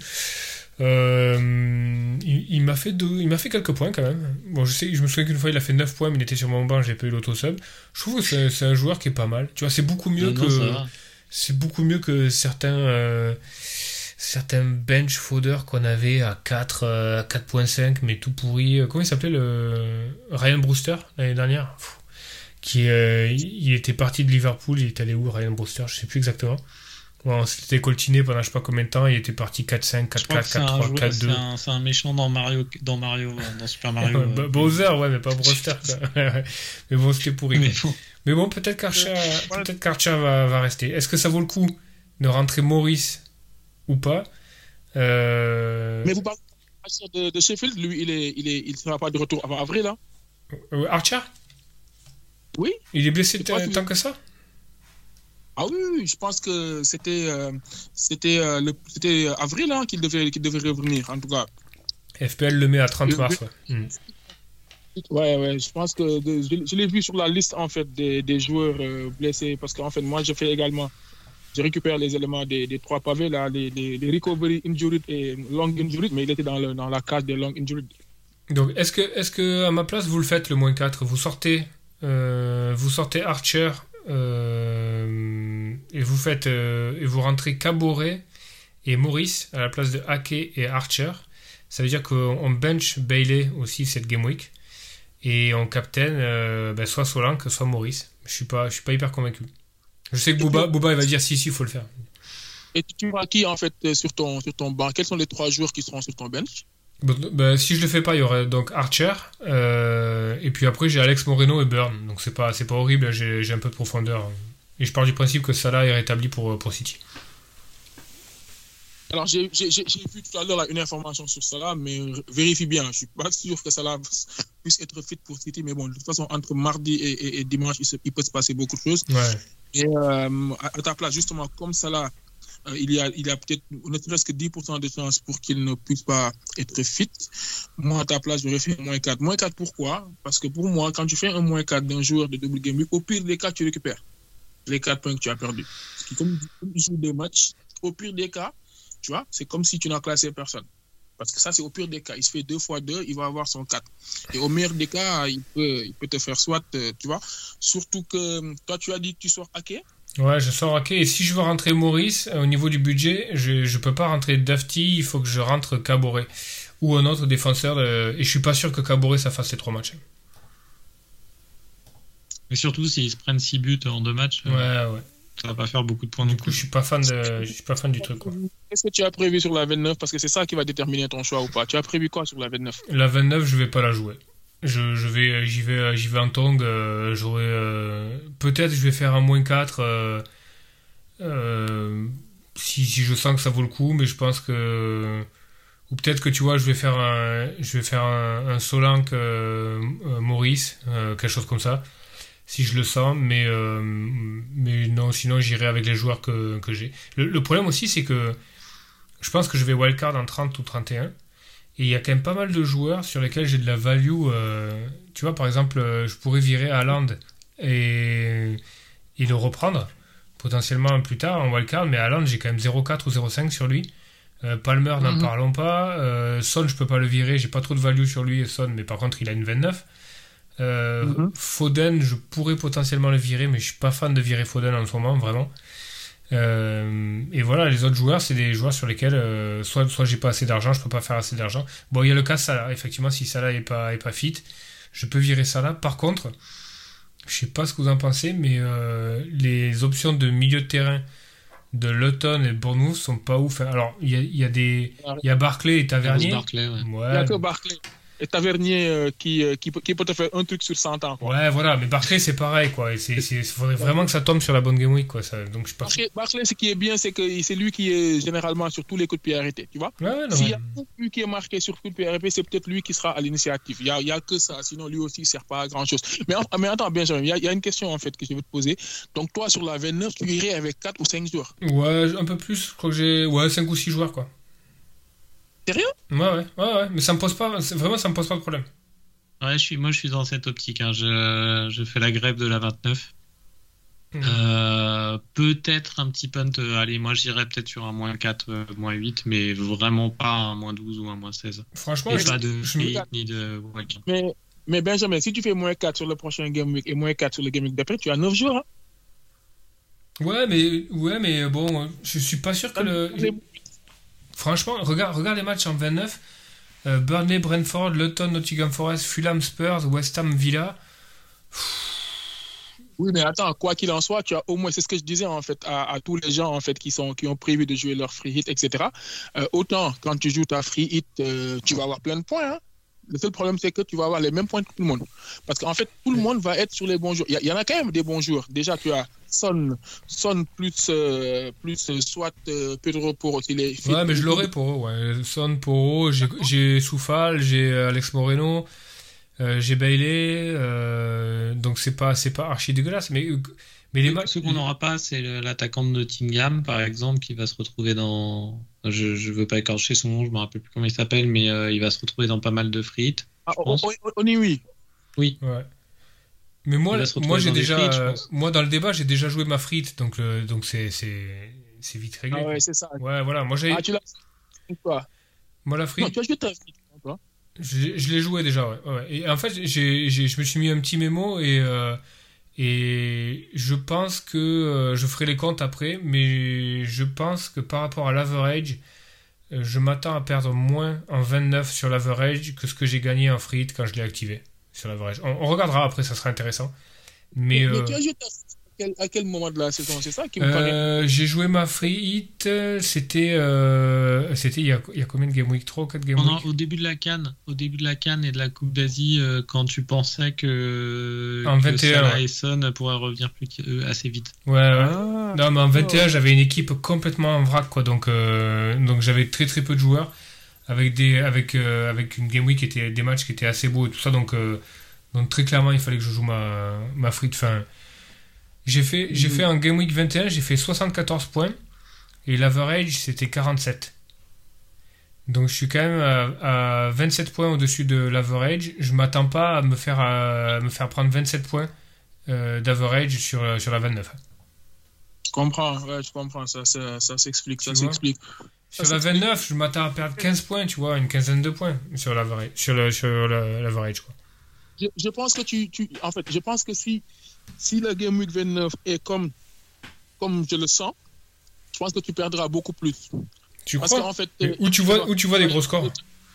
Il m'a fait quelques points quand même. Bon, je me souviens qu'une fois il a fait 9 points, mais il était sur mon banc, j'ai pas eu l'auto-sub. Je trouve que c'est un joueur qui est pas mal. Tu vois, c'est beaucoup mieux que certains bench fodder qu'on avait à 4.5, mais tout pourri. Comment il s'appelait, le Ryan Brewster l'année dernière? Il était parti de Liverpool, il est allé où, Ryan Brewster? Je sais plus exactement. Bon, c'était coltiné pendant je sais pas combien de temps, il était parti 4-5, 4-4, 4-3, 4-2. C'est un méchant dans Super Mario. Bowser, ouais, mais pas Brewster, quoi. Mais bon, c'était pourri. Mais bon, peut-être qu'Archer va rester. Est-ce que ça vaut le coup de rentrer Maurice ou pas? Mais vous parlez de Sheffield, lui, il sera pas de retour avant avril, là? Archer? Oui. Il est blessé tant que ça? Ah oui, oui, je pense que c'était avril hein, qu'il devait revenir, en tout cas. FPL le met à 30 mars, ouais. Ouais, ouais, je pense que je l'ai vu sur la liste en fait des joueurs blessés parce qu'en fait moi je récupère les éléments des trois pavés là, les recovery injured et long injured, mais il était dans la case des long injured. Donc est-ce que à ma place vous le faites le -4, vous sortez Archer et vous rentrez Caboret et Maurice à la place de Ake et Archer. Ça veut dire qu'on bench Bailey aussi cette game week. Et on captain soit Solanke, soit Maurice. Je suis pas hyper convaincu. Je sais que Booba il va dire si, il faut le faire. Et tu vois qui en fait sur ton banc? Quels sont les 3 joueurs qui seront sur ton bench? Si je le fais pas, il y aurait donc Archer. Et puis après j'ai Alex Moreno et Burn. Donc c'est pas horrible, j'ai un peu de profondeur. Et je pars du principe que Salah est rétabli pour City. Alors, j'ai vu tout à l'heure une information sur Salah, mais vérifie bien. Je ne suis pas sûr que Salah puisse être fit pour City, mais bon, de toute façon, entre mardi et dimanche, il peut se passer beaucoup de choses. Ouais. Et à ta place, justement, comme Salah, il y a peut-être ne serait-ce que 10% de chance pour qu'il ne puisse pas être fit. Moi, à ta place, j'aurais fait un -4. -4, pourquoi? Parce que pour moi, quand tu fais un -4 d'un joueur de double game week, au pire des cas, tu récupères les 4 points que tu as perdus. Parce que comme il joue 2 matchs, au pire des cas, tu vois, c'est comme si tu n'as classé personne. Parce que ça, c'est au pire des cas. Il se fait 2 fois 2, il va avoir son 4. Et au meilleur des cas, il peut te faire soit, tu vois. Surtout que toi, tu as dit que tu sors Ake. Ouais, je sors Ake. Et si je veux rentrer Maurice, au niveau du budget, je peux pas rentrer Dafty, il faut que je rentre Caboret. Ou un autre défenseur. Et je suis pas sûr que Caboret, ça fasse les 3 matchs. Mais surtout, s'ils se prennent 6 buts en 2 matchs. Ouais. Ça va pas faire beaucoup de points. Du coup, je suis pas fan du truc, quoi. Qu'est-ce que tu as prévu sur la 29? Parce que c'est ça qui va déterminer ton choix ou pas. Tu as prévu quoi sur la 29? La 29, je vais pas la jouer. J'y vais en tong. Peut-être je vais faire un -4 si je sens que ça vaut le coup, mais je pense que ou peut-être que tu vois, je vais faire un Solanke Maurice, quelque chose comme ça. Si je le sens, mais non, sinon j'irai avec les joueurs que j'ai. Le problème aussi, c'est que je pense que je vais wildcard en 30 ou 31, et il y a quand même pas mal de joueurs sur lesquels j'ai de la value. Tu vois, par exemple, je pourrais virer Haaland et le reprendre, potentiellement plus tard en wildcard, mais Haaland, j'ai quand même 0,4 ou 0,5 sur lui. Palmer, n'en parlons pas. Son, je peux pas le virer, j'ai pas trop de value sur lui, Son, mais par contre, il a une 29. Foden, je pourrais potentiellement le virer, mais je suis pas fan de virer Foden en ce moment, vraiment. Et voilà, les autres joueurs, c'est des joueurs sur lesquels soit j'ai pas assez d'argent, je peux pas faire assez d'argent. Bon, il y a le cas Salah, effectivement, si Salah est pas fit, je peux virer Salah. Par contre, je sais pas ce que vous en pensez, mais les options de milieu de terrain de Luton et Bournemouth sont pas ouf. Alors, il y a Barkley et Tavernier. Barkley, ouais. Il n'y a que Barkley et Tavernier qui peut te faire un truc sur 100 ans, quoi. Ouais, voilà, mais Barkley c'est pareil, quoi. Il faudrait vraiment que ça tombe sur la bonne game week, quoi. Donc je pense. Barkley, ce qui est bien, c'est que c'est lui qui est généralement sur tous les coups de pied arrêtés, tu vois. Ouais, s'il y a lui qui est marqué sur coups de pied arrêtés, c'est peut-être lui qui sera à l'initiative. Il y a que ça, sinon lui aussi il sert pas à grand chose. Mais attends, Benjamin, il y a une question en fait que je veux te poser. Donc toi sur la 29, tu irais avec 4 ou 5 joueurs? Ouais, un peu plus. Je crois que j'ai 5 ou 6 joueurs, quoi. Sérieux? Ouais, mais ça me pose pas de problème. Ouais, je suis dans cette optique, hein. Je fais la grève de la 29. Peut-être un petit punt. Allez, moi j'irais peut-être sur un -4, -8, mais vraiment pas un -12 ou un -16. Franchement, pas de free ni de wildcard. Mais Benjamin, si tu fais -4 sur le prochain game week et -4 sur le game week d'après, tu as 9 joueurs, hein? Ouais, mais bon, je suis pas sûr que Franchement, regarde les matchs en 29. Burnley, Brentford, Luton, Nottingham Forest, Fulham, Spurs, West Ham, Villa. Oui, mais attends, quoi qu'il en soit, tu as au moins, c'est ce que je disais en fait à tous les gens en fait qui ont prévu de jouer leur free hit, etc. Autant quand tu joues ta free hit, tu vas avoir plein de points, hein. Le seul problème, c'est que tu vas avoir les mêmes points que tout le monde. Parce qu'en fait, tout le monde va être sur les bons joueurs. Il y en a quand même des bons joueurs. Déjà, tu as Son plus soit Pedro Porro. Ouais, mais je l'aurais Porro. Ouais. Son, Porro, j'ai Soufal, j'ai Alex Moreno. J'ai Bailey, donc c'est pas archi dégueulasse, mais les matchs. Ce qu'on n'aura pas, c'est l'attaquant de Nottingham, par exemple, qui va se retrouver dans. Je veux pas écorcher son nom, je me rappelle plus comment il s'appelle, mais il va se retrouver dans pas mal de frites. Oui. Oui. Ouais. Mais moi j'ai déjà, moi dans le débat, j'ai déjà joué ma frite, donc c'est vite réglé. Ah ouais, c'est ça. Ouais, voilà. Moi j'ai. Ah, tu l'as quoi? Moi la frite. Non, tu as joué ta frite, toi? Je l'ai joué déjà, ouais. Et en fait, je me suis mis un petit mémo et je pense que je ferai les comptes après, mais je pense que par rapport à l'average, je m'attends à perdre moins en 29 sur l'average que ce que j'ai gagné en frite quand je l'ai activé sur l'average. On regardera après, ça sera intéressant. Mais tu as joué ta frite à quel moment de la saison? C'est ça qui me paraît. J'ai joué ma free hit, c'était il y a combien de game week? 3 ou 4 game week? Au début de la CAN et de la Coupe d'Asie, quand tu pensais que Salah et Son pourraient revenir assez vite. Ouais. Non, mais en 21, j'avais une équipe complètement en vrac, quoi. Donc j'avais très très peu de joueurs avec une game week qui était des matchs qui étaient assez beaux et tout ça. Donc très clairement, il fallait que je joue ma free de fin. J'ai fait en Game Week 21, j'ai fait 74 points et l'average c'était 47. Donc je suis quand même à 27 points au-dessus de l'average. Je m'attends pas à me faire prendre 27 points d'average sur la 29. Je comprends, ça s'explique. Sur la 29, je m'attends à perdre 15 points, tu vois, une quinzaine de points sur l'average, sur l'average, quoi. Je pense que je pense que si le Game Week 29 est comme je le sens, je pense que tu perdras beaucoup plus. Tu Parce crois? qu'en fait, où tu vois des gros scores?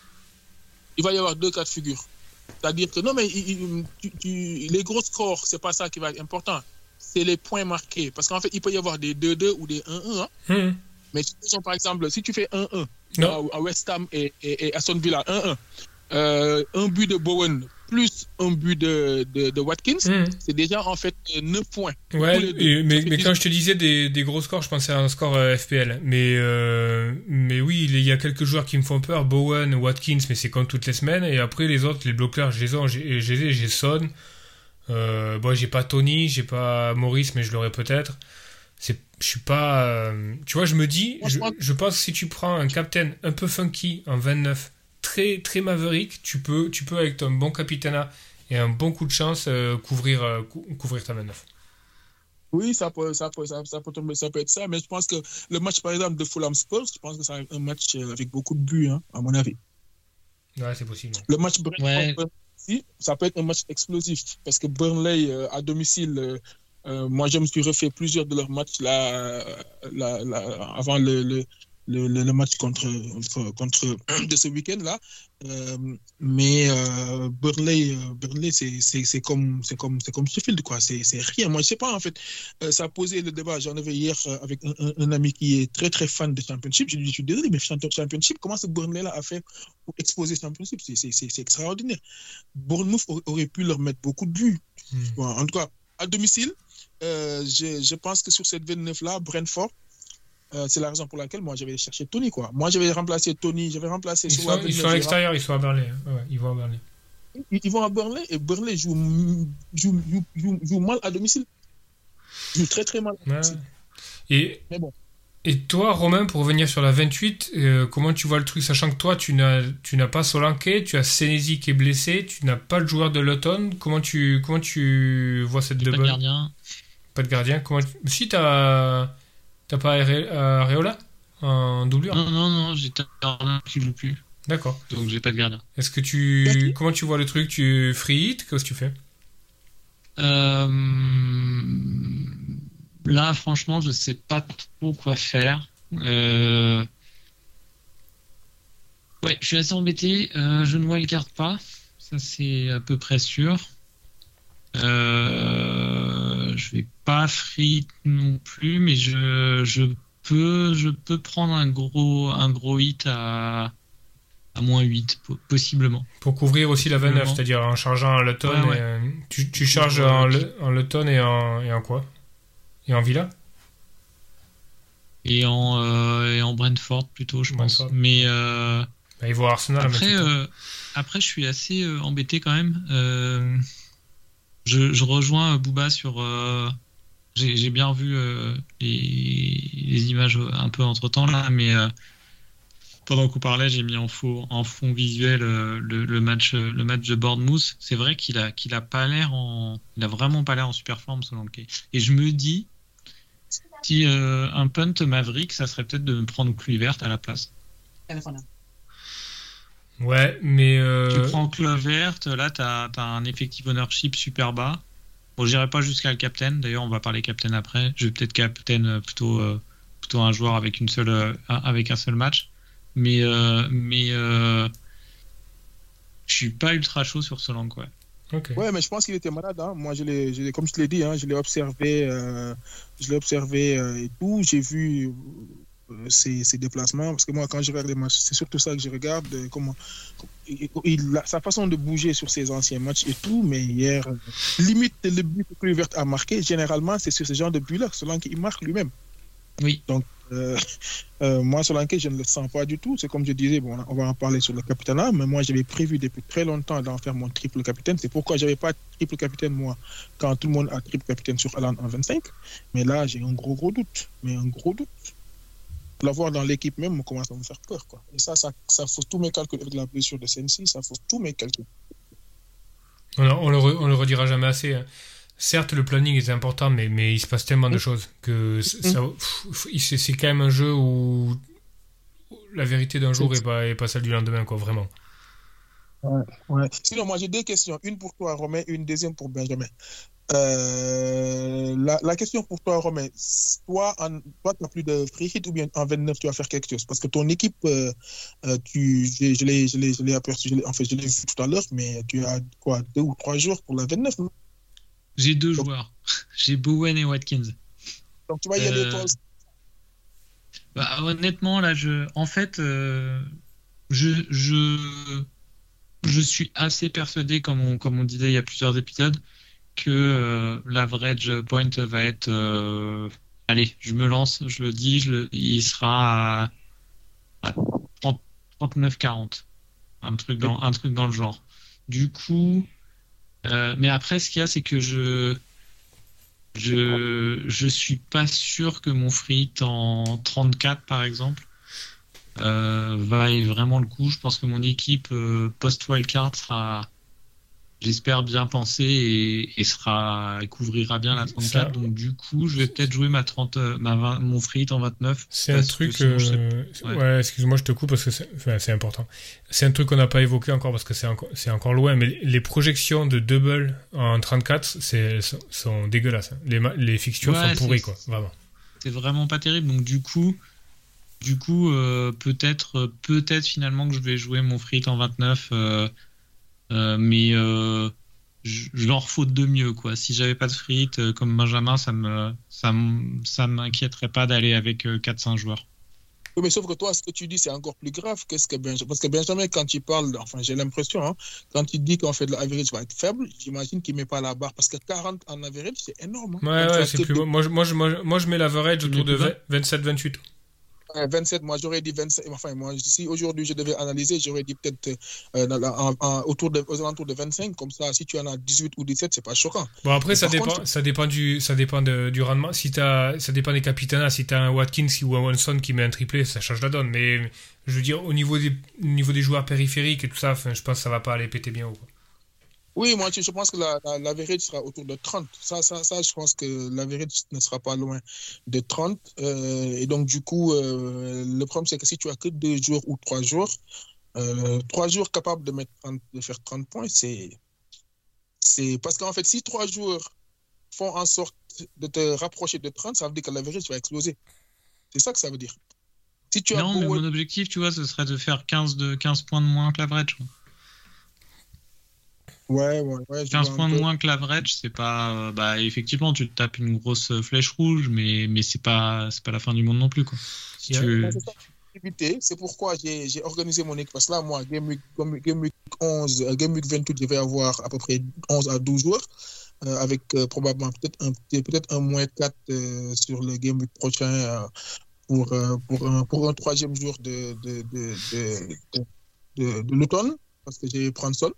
Il va y avoir 2 cas de figure. C'est-à-dire que non, mais les gros scores, c'est pas ça qui va être important. C'est les points marqués. Parce qu'en fait, il peut y avoir des 2-2 ou des 1-1. Hein. Mais par exemple, si tu fais 1-1 à West Ham et Aston Villa, 1-1, un but de Bowen plus un but de Watkins, c'est déjà en fait 9 points. Ouais, mais quand je te disais des gros scores, je pensais à un score FPL. Mais oui, il y a quelques joueurs qui me font peur. Bowen, Watkins, mais c'est comme toutes les semaines. Et après, les autres, les bloqueurs, j'ai Son. J'ai pas Tony, j'ai pas Maurice, mais je l'aurais peut-être. Je suis pas... tu vois, je me dis, je pense que si tu prends un captain un peu funky en 29, très très maverick, tu peux avec ton bon capitana et un bon coup de chance couvrir ta 29. Oui, ça peut être ça, mais je pense que le match par exemple de Fulham Spurs, je pense que c'est un match avec beaucoup de buts, hein, à mon avis. Ouais, c'est possible. Le match Brentford, ça peut être un match explosif parce que Burnley à domicile, moi je me suis refait plusieurs de leurs matchs là avant le match contre de ce week-end là, mais Burnley c'est comme Sheffield, quoi, c'est rien. Moi je sais pas, en fait, ça a posé le débat. J'en avais hier avec un ami qui est très très fan de Championship. Je lui dis, je suis désolé, mais Championship, comment ce Burnley là a fait pour exposer Championship? C'est extraordinaire. Bournemouth aurait pu leur mettre beaucoup de buts. En tout cas à domicile, je pense que sur cette 29 là, Brentford, c'est la raison pour laquelle moi j'avais cherché Tony, quoi. Moi j'avais remplacé Tony, ils sont à l'extérieur, ils sont à Burnley. Ouais, ils vont à Burnley. Ils vont à Burnley et Burnley joue mal à domicile. Joue très très mal à domicile. Mais bon. Et toi, Romain, pour revenir sur la 28, comment tu vois le truc, sachant que toi tu n'as pas Solanke, tu as Senesi qui est blessé, tu n'as pas le joueur de Luton, comment tu vois cette double? Pas de gardien. Si t'as pas Areola en doublure? Non, j'ai Turner qui joue plus. D'accord. Donc j'ai pas de gardien. Est-ce que comment tu vois le truc? Tu free hit? Qu'est-ce que tu fais? Là, franchement, je sais pas trop quoi faire. Ouais, je suis assez embêté. Je ne wildcard pas. Ça, c'est à peu près sûr. Je vais pas free non plus, mais je peux prendre un gros hit à moins 8, possiblement. Pour couvrir aussi la 29, c'est-à-dire en chargeant un Luton. Ouais. Tu charges en Luton et en quoi? Et en Villa? Et en Brentford plutôt, je pense. Mais Bah, ils vont à Arsenal. Après, je suis assez embêté quand même. Je rejoins Booba sur... j'ai bien vu les images un peu entre-temps là, mais pendant qu'on parlait, j'ai mis en fond visuel le match de Bournemouth. C'est vrai qu'il a vraiment pas l'air en super forme Solanke. Et je me dis, si un punt Maverick, ça serait peut-être de me prendre Kluivert à la place. Ouais, mais... Tu prends Kluivert, là, t'as un effective ownership super bas. Bon, j'irai pas jusqu'à le captain. D'ailleurs, on va parler captain après. Je vais peut-être captain plutôt un joueur avec un seul match. Mais je suis pas ultra chaud sur Solanke, ouais. Okay. Ouais, mais je pense qu'il était malade. Hein. Moi, comme je te l'ai dit, je l'ai observé, et tout. J'ai vu ses déplacements, parce que moi, quand je regarde les matchs, c'est surtout ça que je regarde, sa façon de bouger sur ses anciens matchs et tout. Mais hier, limite le but que Kluivert a marqué, généralement, c'est sur ce genre de but-là. Solanke, il marque lui-même. Oui. Donc, moi, Solanke, je ne le sens pas du tout. C'est comme je disais, bon, on va en parler sur le capitana, mais moi, j'avais prévu depuis très longtemps d'en faire mon triple capitaine. C'est pourquoi je n'avais pas triple capitaine, moi, quand tout le monde a triple capitaine sur Haaland en 25. Mais là, j'ai un gros doute. L'avoir dans l'équipe même commence à me faire peur, quoi. Et ça fausse tous mes calculs avec la blessure de Sensi, ça fausse tous mes calculs. On le redira jamais assez, hein. Certes, le planning est important, mais il se passe tellement de choses que c'est quand même un jeu où la vérité d'un jour est pas celle du lendemain, quoi, vraiment. Ouais. Sinon, moi, j'ai deux questions. Une pour toi, Romain, une deuxième pour Benjamin. La question pour toi, Romain, toi, tu n'as plus de free hit ou bien en 29, tu vas faire quelque chose? Parce que ton équipe, je l'ai aperçu, je l'ai vu tout à l'heure, mais tu as quoi, 2 ou 3 jours pour la 29, non? J'ai 2 joueurs. J'ai Bowen et Watkins. Donc, tu vas y aller toi aussi? Bah, honnêtement, là, je suis assez persuadé, comme on disait il y a plusieurs épisodes, que l'average point va être... allez, je me lance, je le dis, il sera à 39-40. Un truc dans le genre. Du coup... mais après, ce qu'il y a, c'est que je suis pas sûr que mon free hit en 34, par exemple, vaille vraiment le coup. Je pense que mon équipe post-wildcard sera, j'espère, bien pensée et couvrira bien la 34. Ça... Donc, du coup, je vais peut-être jouer mon free hit en 29. C'est un truc... Ouais, excuse-moi, je te coupe parce que c'est important. C'est un truc qu'on n'a pas évoqué encore parce que c'est encore loin, mais les projections de double en 34 sont dégueulasses. Les fixtures sont pourries, quoi, vraiment. C'est vraiment pas terrible. Donc, du coup peut-être finalement que je vais jouer mon free hit en 29, mais je leur faut de mieux, quoi. Si j'avais pas de free hit comme Benjamin, ça m'inquiéterait pas d'aller avec 4-5 joueurs. Oui, mais sauf que toi, ce que tu dis, c'est encore plus grave que ce que Benjamin. Parce que Benjamin, quand il parle, enfin, j'ai l'impression, quand il dit qu'en fait l'average va être faible, j'imagine qu'il met pas la barre. Parce que 40 en average, c'est énorme. Ouais, c'est plus... Moi, je mets l'average autour de 27-28. 27, moi j'aurais dit 25. Enfin, moi, si aujourd'hui je devais analyser, j'aurais dit peut-être aux alentours de 25. Comme ça, si tu en as 18 ou 17, c'est pas choquant. Bon, après, ça dépend du rendement. Ça dépend des capitaines. Si tu as un Watkins ou un Watson qui met un triplé, ça change la donne. Mais je veux dire, au niveau des joueurs périphériques et tout ça, je pense que ça va pas aller péter bien haut, quoi. Oui, moi, je pense que l'average sera autour de 30. Ça, je pense que l'average ne sera pas loin de 30. Et donc, du coup, le problème, c'est que si tu as que 2 jours ou 3 jours, 3 jours capables de faire 30 points, c'est parce qu'en fait, si 3 jours font en sorte de te rapprocher de 30, ça veut dire que l'average va exploser. C'est ça que ça veut dire. Si tu mais mon objectif, tu vois, ce serait de faire 15 points de moins que l'average. Ouais. 15 points de moins que l'average, c'est pas... effectivement, tu te tapes une grosse flèche rouge, mais c'est pas la fin du monde non plus, quoi. C'est pourquoi j'ai organisé mon équipe. Parce que là, moi, Game Week 11, Game Week 28, je vais avoir à peu près 11 à 12 jours, avec probablement peut-être un moins 4 sur le Game Week prochain pour un 3e jour de l'automne, parce que j'ai prendre Son.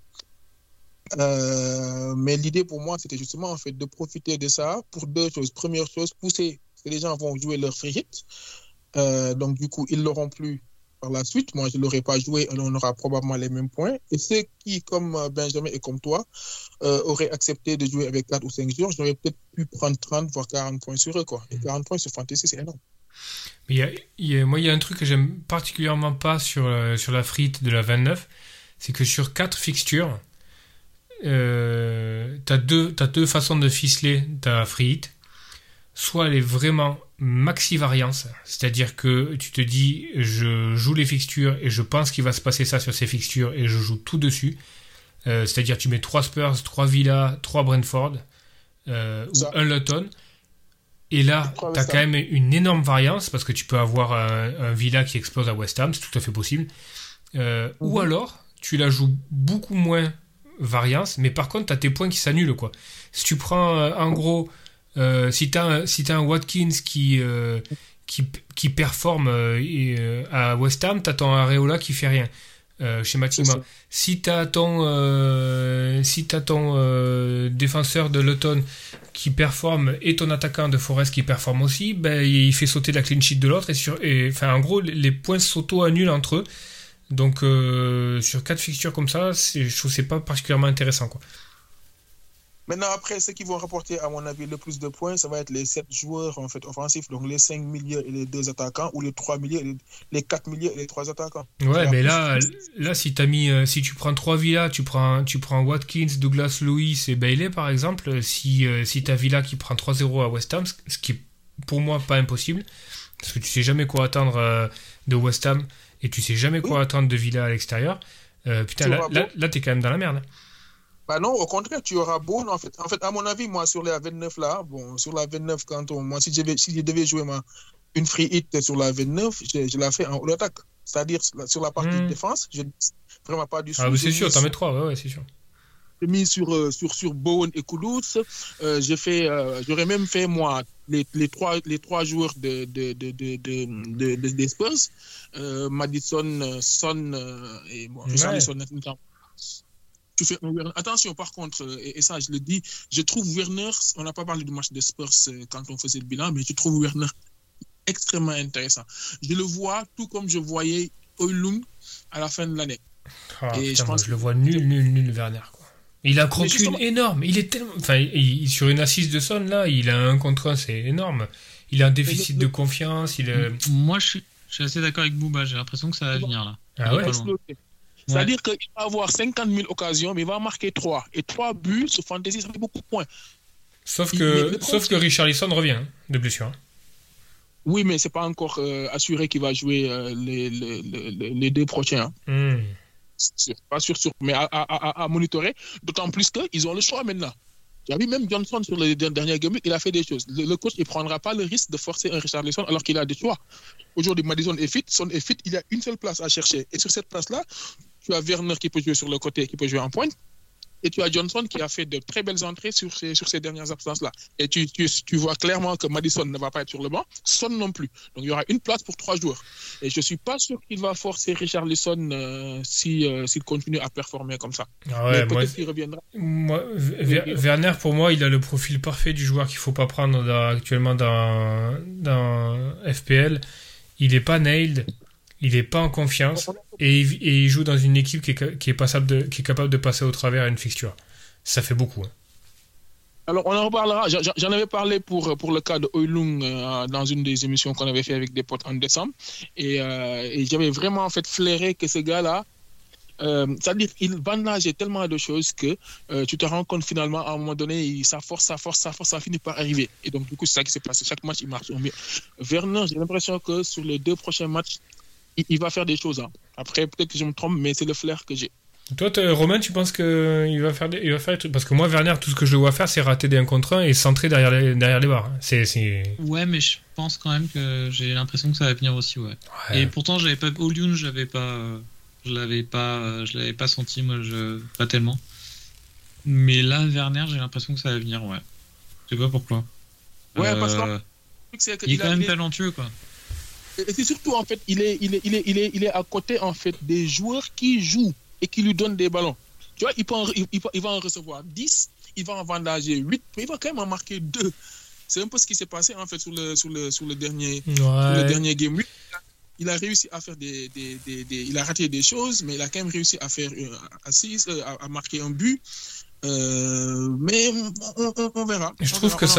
Mais l'idée pour moi, c'était justement en fait de profiter de ça pour deux choses. Première chose, pousser, parce que les gens vont jouer leur free hit. Donc du coup, ils l'auront plus par la suite. Moi, je ne l'aurais pas joué, on aura probablement les mêmes points. Et ceux qui, comme Benjamin et comme toi, auraient accepté de jouer avec 4 ou 5 jours, j'aurais peut-être pu prendre 30 voire 40 points sur eux, quoi. Et 40 points sur Fantasy, c'est énorme. Mais moi, il y a un truc que j'aime particulièrement pas sur la frite de la 29, c'est que sur 4 fixtures, t'as deux façons de ficeler ta free hit. Soit elle est vraiment maxi variance, c'est-à-dire que tu te dis je joue les fixtures et je pense qu'il va se passer ça sur ces fixtures et je joue tout dessus, c'est-à-dire tu mets 3 Spurs, 3 Villa, 3 Brentford ou un Luton, et là t'as quand même une énorme variance parce que tu peux avoir un Villa qui explose à West Ham, c'est tout à fait possible, ou alors tu la joues beaucoup moins variance, mais par contre t'as tes points qui s'annulent, quoi. Si tu prends en gros si t'as un Watkins qui performe à West Ham, t'as ton Areola qui fait rien schématiquement. Si t'as ton défenseur de Luton qui performe et ton attaquant de Forest qui performe aussi, ben il fait sauter la clean sheet de l'autre et en gros les points s'auto-annulent entre eux. Donc sur 4 fixtures comme ça, je trouve que c'est pas particulièrement intéressant, quoi. Maintenant, après, ceux qui vont rapporter, à mon avis, le plus de points, ça va être les 7 joueurs en fait, offensifs, donc les 5 milieux et les 2 attaquants, ou les 3 milieux, et les 4 milieux et les 3 attaquants. Ouais, mais là si tu prends 3 Villa, tu prends Watkins, Douglas Luiz et Bailey, par exemple, si t'as Villa qui prend 3-0 à West Ham, ce qui est pour moi pas impossible, parce que tu sais jamais quoi attendre de West Ham, et tu sais jamais quoi attendre de Villa à l'extérieur, putain, là t'es quand même dans la merde. Bah non, au contraire, tu auras beau. En fait, à mon avis, moi, sur la 29 là, sur la 29, moi, si je devais jouer une free hit sur la 29, je la fais en all attack. C'est-à-dire, sur la partie de défense, je ne vraiment pas du tout. Ah, c'est sûr, t'en mets 3, ouais, c'est sûr. J'ai mis sur Bowen et Kudus. J'aurais même fait, moi, les trois joueurs des Spurs, Madison, Son et bon, Richarlison. Tu fais un Werner. Attention, par contre, et ça, je le dis, je trouve Werner, on n'a pas parlé du match des Spurs quand on faisait le bilan, mais je trouve Werner extrêmement intéressant. Je le vois tout comme je voyais Højlund à la fin de l'année. Et putain, je le vois nul, Werner, quoi. Il a un crocune énorme. Il est tellement. Enfin, sur une assise de Son, là, il a un contre un, c'est énorme. Il a un déficit de confiance. Moi, je suis assez d'accord avec Bouba. J'ai l'impression que ça va venir, là. Ah ouais. C'est-à-dire qu'il va avoir 50 000 occasions, mais il va marquer 3. Et 3 buts sur Fantasy, ça fait beaucoup de points. Sauf que Richarlison revient de blessure. Hein. Oui, mais c'est pas encore assuré qu'il va jouer les 2 prochains. Hein. C'est pas sûr. Mais à monitorer, d'autant plus qu'ils ont le choix maintenant. Tu as vu même Johnson sur les dernières games, il a fait des choses. Le coach, il ne prendra pas le risque de forcer un Richarlison alors qu'il a des choix. Aujourd'hui, Madison est fit, Son est fit, il y a une seule place à chercher. Et sur cette place-là, tu as Werner qui peut jouer sur le côté, qui peut jouer en pointe. Et tu as Johnson qui a fait de très belles entrées sur ces dernières absences-là. Et tu vois clairement que Madison ne va pas être sur le banc, Son non plus. Donc il y aura une place pour 3 joueurs. Et je ne suis pas sûr qu'il va forcer Richarlison s'il continue à performer comme ça. Ah ouais, mais peut-être qu'il reviendra. Werner, pour moi, il a le profil parfait du joueur qu'il ne faut pas prendre actuellement dans FPL. Il n'est pas nailed. Il n'est pas en confiance et il joue dans une équipe qui est capable de passer au travers à une fixture. Ça fait beaucoup. Hein. Alors, on en reparlera. J'en avais parlé pour le cas de Højlund dans une des émissions qu'on avait fait avec des potes en décembre. Et j'avais vraiment en fait flairé que ce gars-là, c'est-à-dire qu'il bandage tellement de choses que tu te rends compte finalement à un moment donné, ça force, ça finit par arriver. Et donc, du coup, c'est ça qui s'est passé. Chaque match, il marche. Werner, j'ai l'impression que sur les 2 prochains matchs, il va faire des choses. Hein. Après, peut-être que je me trompe, mais c'est le flair que j'ai. Toi, Romain, tu penses qu'il va faire des trucs? Parce que moi, Werner, tout ce que je le vois faire, c'est rater des 1 contre 1 et centrer derrière les barres. Ouais, mais je pense quand même que j'ai l'impression que ça va venir aussi, ouais. Et pourtant, j'avais pas Højlund, je l'avais pas senti, moi, pas tellement. Mais là, Werner, j'ai l'impression que ça va venir, ouais. Je sais pas pourquoi. Ouais, parce que il est quand même talentueux, quoi. Et c'est surtout, en fait, il est à côté, en fait, des joueurs qui jouent et qui lui donnent des ballons. Tu vois, il va en recevoir 10, il va en vendager 8, mais il va quand même en marquer 2. C'est un peu ce qui s'est passé, en fait, sur le dernier Game Week. Il a réussi à faire il a raté des choses, mais il a quand même réussi à faire à marquer un but. Mais on verra. Je trouve que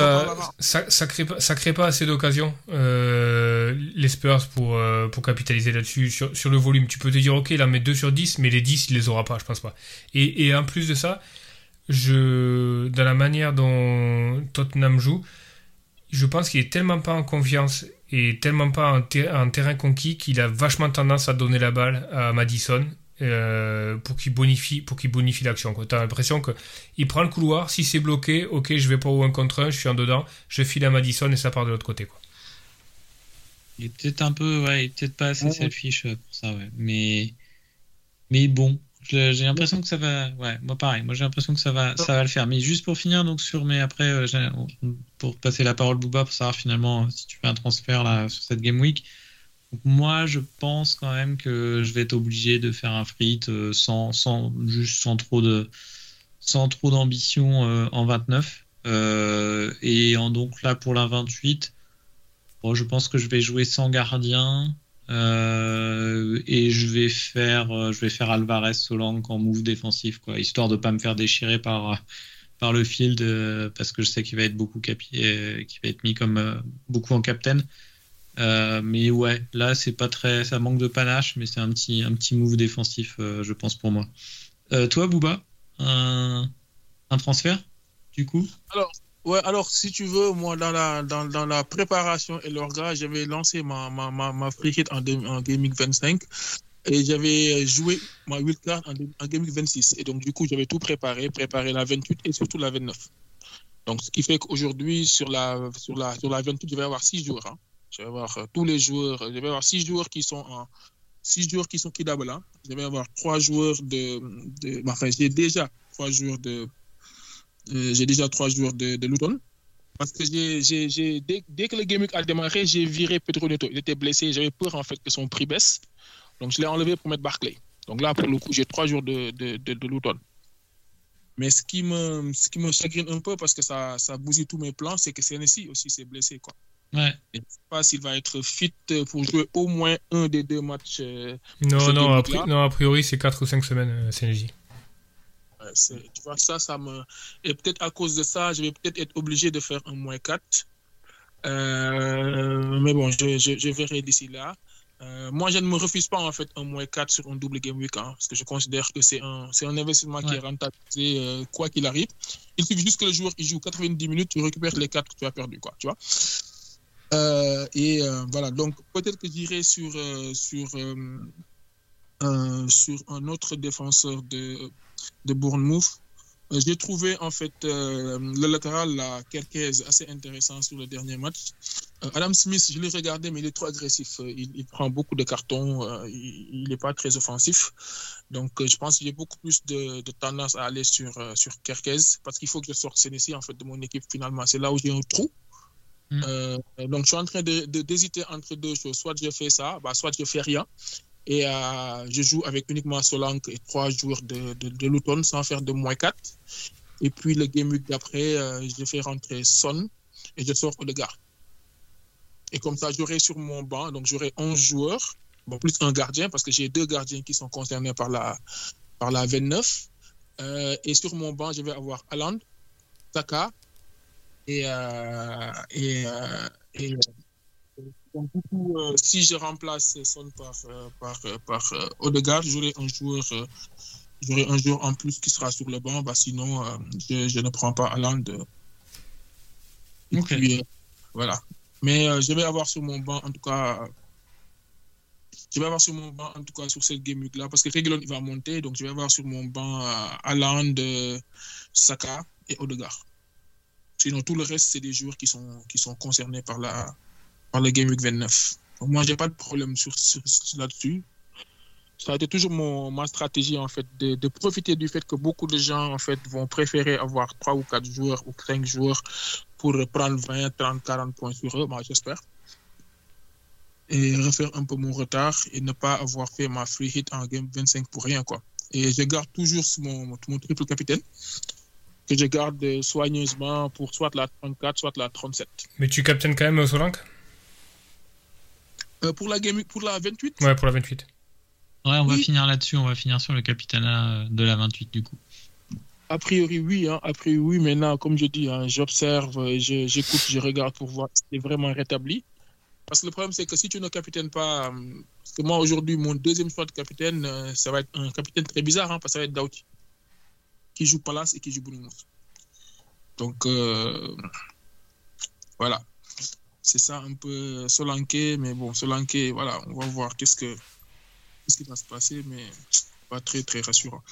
ça crée pas assez d'occasions, les Spurs, pour capitaliser là-dessus. Sur le volume, tu peux te dire, ok, il en met 2 sur 10, mais les 10, il les aura pas, je pense pas. Et en plus de ça, dans la manière dont Tottenham joue, je pense qu'il est tellement pas en confiance et tellement pas en terrain conquis qu'il a vachement tendance à donner la balle à Maddison pour qu'il bonifie l'action. Tu as l'impression qu'il prend le couloir, si c'est bloqué, ok, je vais pas au 1 contre 1, je suis en dedans, je file à Maddison et ça part de l'autre côté, quoi. Il est peut-être un peu, il est peut-être pas assez selfish pour ça, ouais. Mais bon, j'ai l'impression que ça va, moi pareil, j'ai l'impression que ça va le faire. Mais juste pour finir, donc après, pour passer la parole Bouba, pour savoir finalement si tu fais un transfert là sur cette Game Week. Donc moi, je pense quand même que je vais être obligé de faire un frit sans trop d'ambition en 29. Donc là, pour la 28, je pense que je vais jouer sans gardien et je vais faire Alvarez Solanke en move défensif, quoi, histoire de pas me faire déchirer par le field parce que je sais qu'il va être qu'il va être mis comme beaucoup en captain. Mais ouais, là c'est pas très, ça manque de panache, mais c'est un petit move défensif, je pense, pour moi. Toi, Bouba, un transfert du coup? Alors si tu veux, moi dans la préparation et l'orga, j'avais lancé ma free hit en Game Week 25 et j'avais joué ma wildcard en Game Week 26, et donc du coup j'avais tout préparé la 28 et surtout la 29. Donc ce qui fait qu'aujourd'hui sur la 28, je vais avoir 6 joueurs, hein. Je vais avoir tous les joueurs. Je vais avoir 6 joueurs qui sont kidnappés là. Je vais avoir 3 joueurs j'ai déjà 3 joueurs de Luton. Parce que dès que le Game Week a démarré, j'ai viré Pedro Neto. Il était blessé. J'avais peur, en fait, que son prix baisse. Donc je l'ai enlevé pour mettre Barclay. Donc là, pour le coup, j'ai 3 joueurs de Luton. Mais ce qui me chagrine un peu, parce que ça bousille tous mes plans, c'est que Senesi aussi s'est blessé, quoi. Ouais. Je ne sais pas s'il va être fit pour jouer au moins un des 2 matchs. Non, a priori, c'est 4 ou 5 semaines, Senesi. Tu vois, ça me... Et peut-être à cause de ça, je vais peut-être être obligé de faire un -4. Mais bon, je verrai d'ici là. Moi, je ne me refuse pas, en fait, un -4 sur un double Game Week, hein, parce que je considère que c'est un investissement qui est rentabilisé quoi qu'il arrive. Il suffit juste que le joueur il joue 90 minutes, tu récupères les 4 que tu as perdus, quoi, tu vois. Voilà, donc peut-être que j'irai sur un autre défenseur de Bournemouth. J'ai trouvé, en fait, le latéral, la Kerkez, assez intéressant sur le dernier match. Adam Smith, je l'ai regardé, mais il est trop agressif. Il prend beaucoup de cartons. Il n'est pas très offensif. Donc, je pense qu'il y a beaucoup plus de tendance à aller sur Kerkez, parce qu'il faut que je sorte Senesi, en fait, de mon équipe, finalement. C'est là où j'ai un trou. Donc, je suis en train d'hésiter entre 2 choses. Soit je fais ça, soit je fais rien. Et je joue avec uniquement Solanke et 3 joueurs de Luton sans faire de -4. Et puis le Game Week d'après, je fais rentrer Son et je sors Odegaard. Et comme ça, j'aurai sur mon banc, donc j'aurai 11 joueurs, plus un gardien, parce que j'ai 2 gardiens qui sont concernés par la 29. Et sur mon banc, je vais avoir Haaland, Saka donc, du coup, si je remplace Son par Odegaard, j'aurai un joueur en plus qui sera sur le banc. Sinon, je ne prends pas Haaland. Okay. Puis, voilà. Mais je vais avoir sur mon banc, en tout cas, sur cette Game Week là, parce que Reguilon il va monter, donc je vais avoir sur mon banc Haaland, Saka et Odegaard. Sinon, tout le reste, c'est des joueurs qui sont concernés par le Game Week 29. Donc, moi, j'ai pas de problème là-dessus. Ça a été toujours ma stratégie, en fait, de profiter du fait que beaucoup de gens, en fait, vont préférer avoir 3 ou 4 joueurs ou 5 joueurs pour prendre 20, 30, 40 points sur eux, j'espère. et refaire un peu mon retard et ne pas avoir fait ma free hit en game 25 pour rien, quoi. Et je garde toujours mon triple capitaine que je garde soigneusement pour soit la 34, soit la 37. Mais tu captaines quand même Solanke? Pour la 28? Ouais, pour la 28. Ouais, on va Oui. finir là-dessus. On va finir sur le capitana de la 28 du coup. A priori, oui. A priori, oui. Maintenant, comme je dis, j'observe, j'écoute, je regarde pour voir si c'est vraiment rétabli. Parce que le problème, c'est que si tu ne capitaines pas... parce que moi, aujourd'hui, mon deuxième choix de capitaine, ça va être un capitaine très bizarre, parce que ça va être Doughty, qui joue Palace et qui joue Bournemouth. Donc, voilà. C'est ça un peu Solanke, mais bon, Solanke, voilà, on va voir qu'est-ce qui va se passer, mais pas très, très rassurant.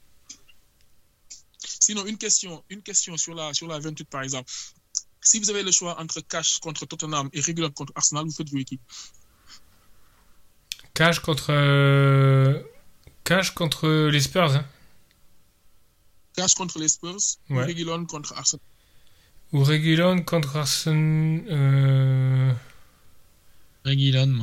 Sinon, une question sur la 28, par exemple. Si vous avez le choix entre Cash contre Tottenham et Reguilon contre Arsenal, vous faites jouer qui? Cash contre les Spurs, hein. Cash contre les Spurs, Ouais. ou Reguilon contre Arsenal. Ou Reguilon contre Arsenal. Reguilon, moi.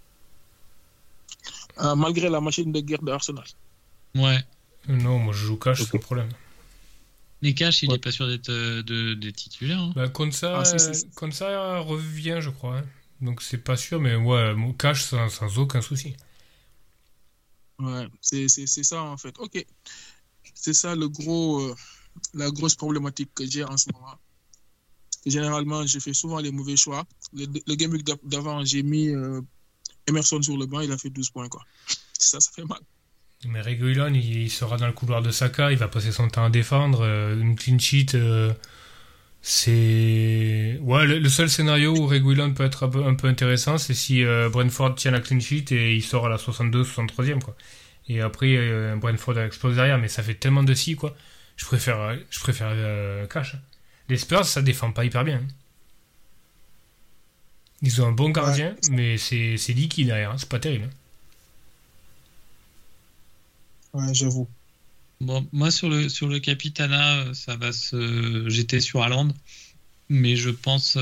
Malgré la machine de guerre de Arsenal. Ouais. Non, moi je joue Cash Ok. sans problème. Mais Cash, il Ouais. est pas sûr d'être titulaire. Hein. Bah, Konsa revient, je crois. Hein. Donc c'est pas sûr, mais ouais, mon Cash sans aucun souci. Ouais, c'est ça en fait. Ok. C'est ça la grosse problématique que j'ai en ce moment. Généralement, je fais souvent les mauvais choix. Le game week d'avant, j'ai mis Emerson sur le banc, il a fait 12 points, quoi. Ça fait mal. Mais Reguilon, il sera dans le couloir de Saka, il va passer son temps à défendre. Une clean sheet, c'est... Ouais, le seul scénario où Reguilon peut être un peu intéressant, c'est si Brentford tient la clean sheet et il sort à la 62, 63e, quoi. Et après, Brentford explose derrière, mais ça fait tellement de si, quoi. Je préfère Cash. Les Spurs, ça défend pas hyper bien. Hein. Ils ont un bon gardien, mais c'est liquide derrière, hein. C'est pas terrible. Hein. Ouais, j'avoue. Bon, moi sur le Capitana, ça va se. J'étais sur Haaland, mais je pense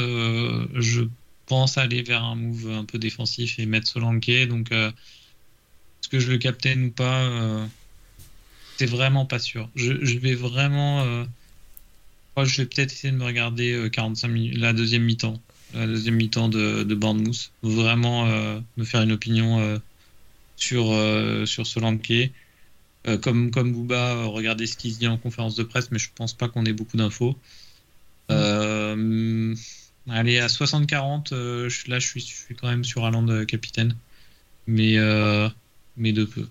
aller vers un move un peu défensif et mettre Solanke. Donc, est-ce que je le captaine ou pas c'est vraiment pas sûr. Je vais vraiment. Je vais peut-être essayer de me regarder 45 minutes, la deuxième mi-temps de Bournemouth. Vraiment me faire une opinion sur Solanke. Comme Bouba, regarder ce qui se dit en conférence de presse, mais je pense pas qu'on ait beaucoup d'infos. Allez, à 60-40, là je suis quand même sur Haaland capitaine, mais de peu.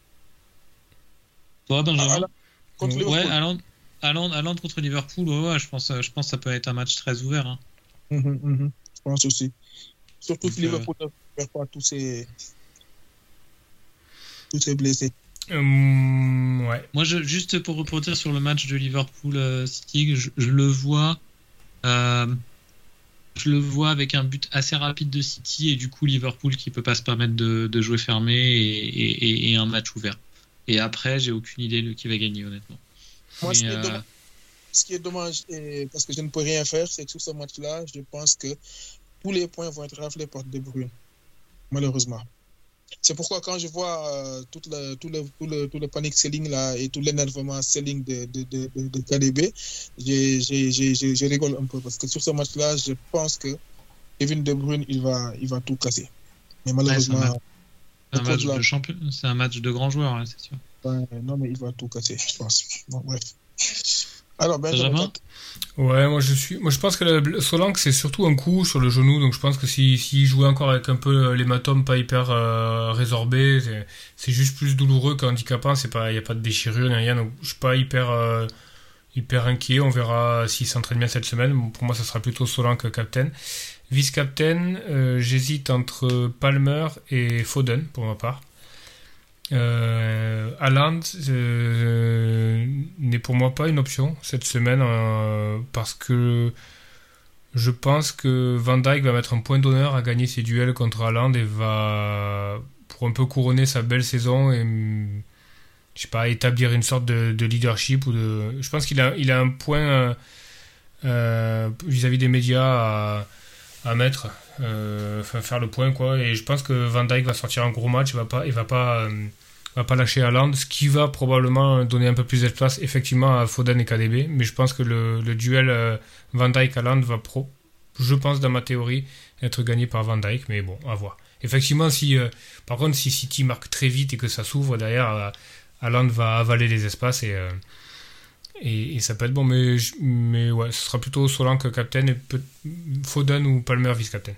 Toi, Benjamin? Contre Ouais, Liverpool. Haaland contre Liverpool, ouais, je pense que ça peut être un match très ouvert. Hein. Je pense aussi. Surtout si Donc, Liverpool ne perd pas tous ses blessés. Ouais. Moi, juste pour dire sur le match de Liverpool City, je le vois avec un but assez rapide de City et du coup Liverpool qui peut pas se permettre de jouer fermé et un match ouvert. Et après, j'ai aucune idée de qui va gagner, honnêtement. Moi, Mais, ce qui est dommage, parce que je ne peux rien faire, c'est que sur ce match-là, je pense que tous les points vont être raflés par De Bruyne, malheureusement. C'est pourquoi quand je vois tout le panic selling là et tout l'énervement selling de KDB, je rigole un peu parce que sur ce match-là, je pense que Kevin De Bruyne, il va tout casser. Mais malheureusement, c'est un match de grand joueur, hein, c'est sûr. Non, mais il va tout casser, je pense. Bon, bref. Alors, Benjamin? Ouais, moi je pense que le Solanke c'est surtout un coup sur le genou, donc je pense que s'il jouait encore avec un peu l'hématome pas hyper résorbé, c'est juste plus douloureux qu'handicapant, il n'y a pas de déchirure ni rien, donc je suis pas hyper inquiet, on verra s'il s'entraîne bien cette semaine. Pour moi ça sera plutôt Solanke captain. Vice-captain, j'hésite entre Palmer et Foden pour ma part. Haaland n'est pour moi pas une option cette semaine parce que je pense que Van Dijk va mettre un point d'honneur à gagner ses duels contre Haaland et va, pour un peu couronner sa belle saison et je sais pas, établir une sorte de leadership je pense qu'il a un point vis-à-vis des médias à mettre faire le point, quoi. Et je pense que Van Dijk va sortir un gros match, il va pas lâcher Haaland, ce qui va probablement donner un peu plus d'espace effectivement à Foden et KDB. Mais je pense que le duel Van Dijk-Haaland va, je pense dans ma théorie, être gagné par Van Dijk. Mais bon, à voir. Effectivement, par contre, si City marque très vite et que ça s'ouvre derrière, Haaland va avaler les espaces et ça peut être bon. Mais ouais, ce sera plutôt Solanke captain et Foden ou Palmer vice-captain.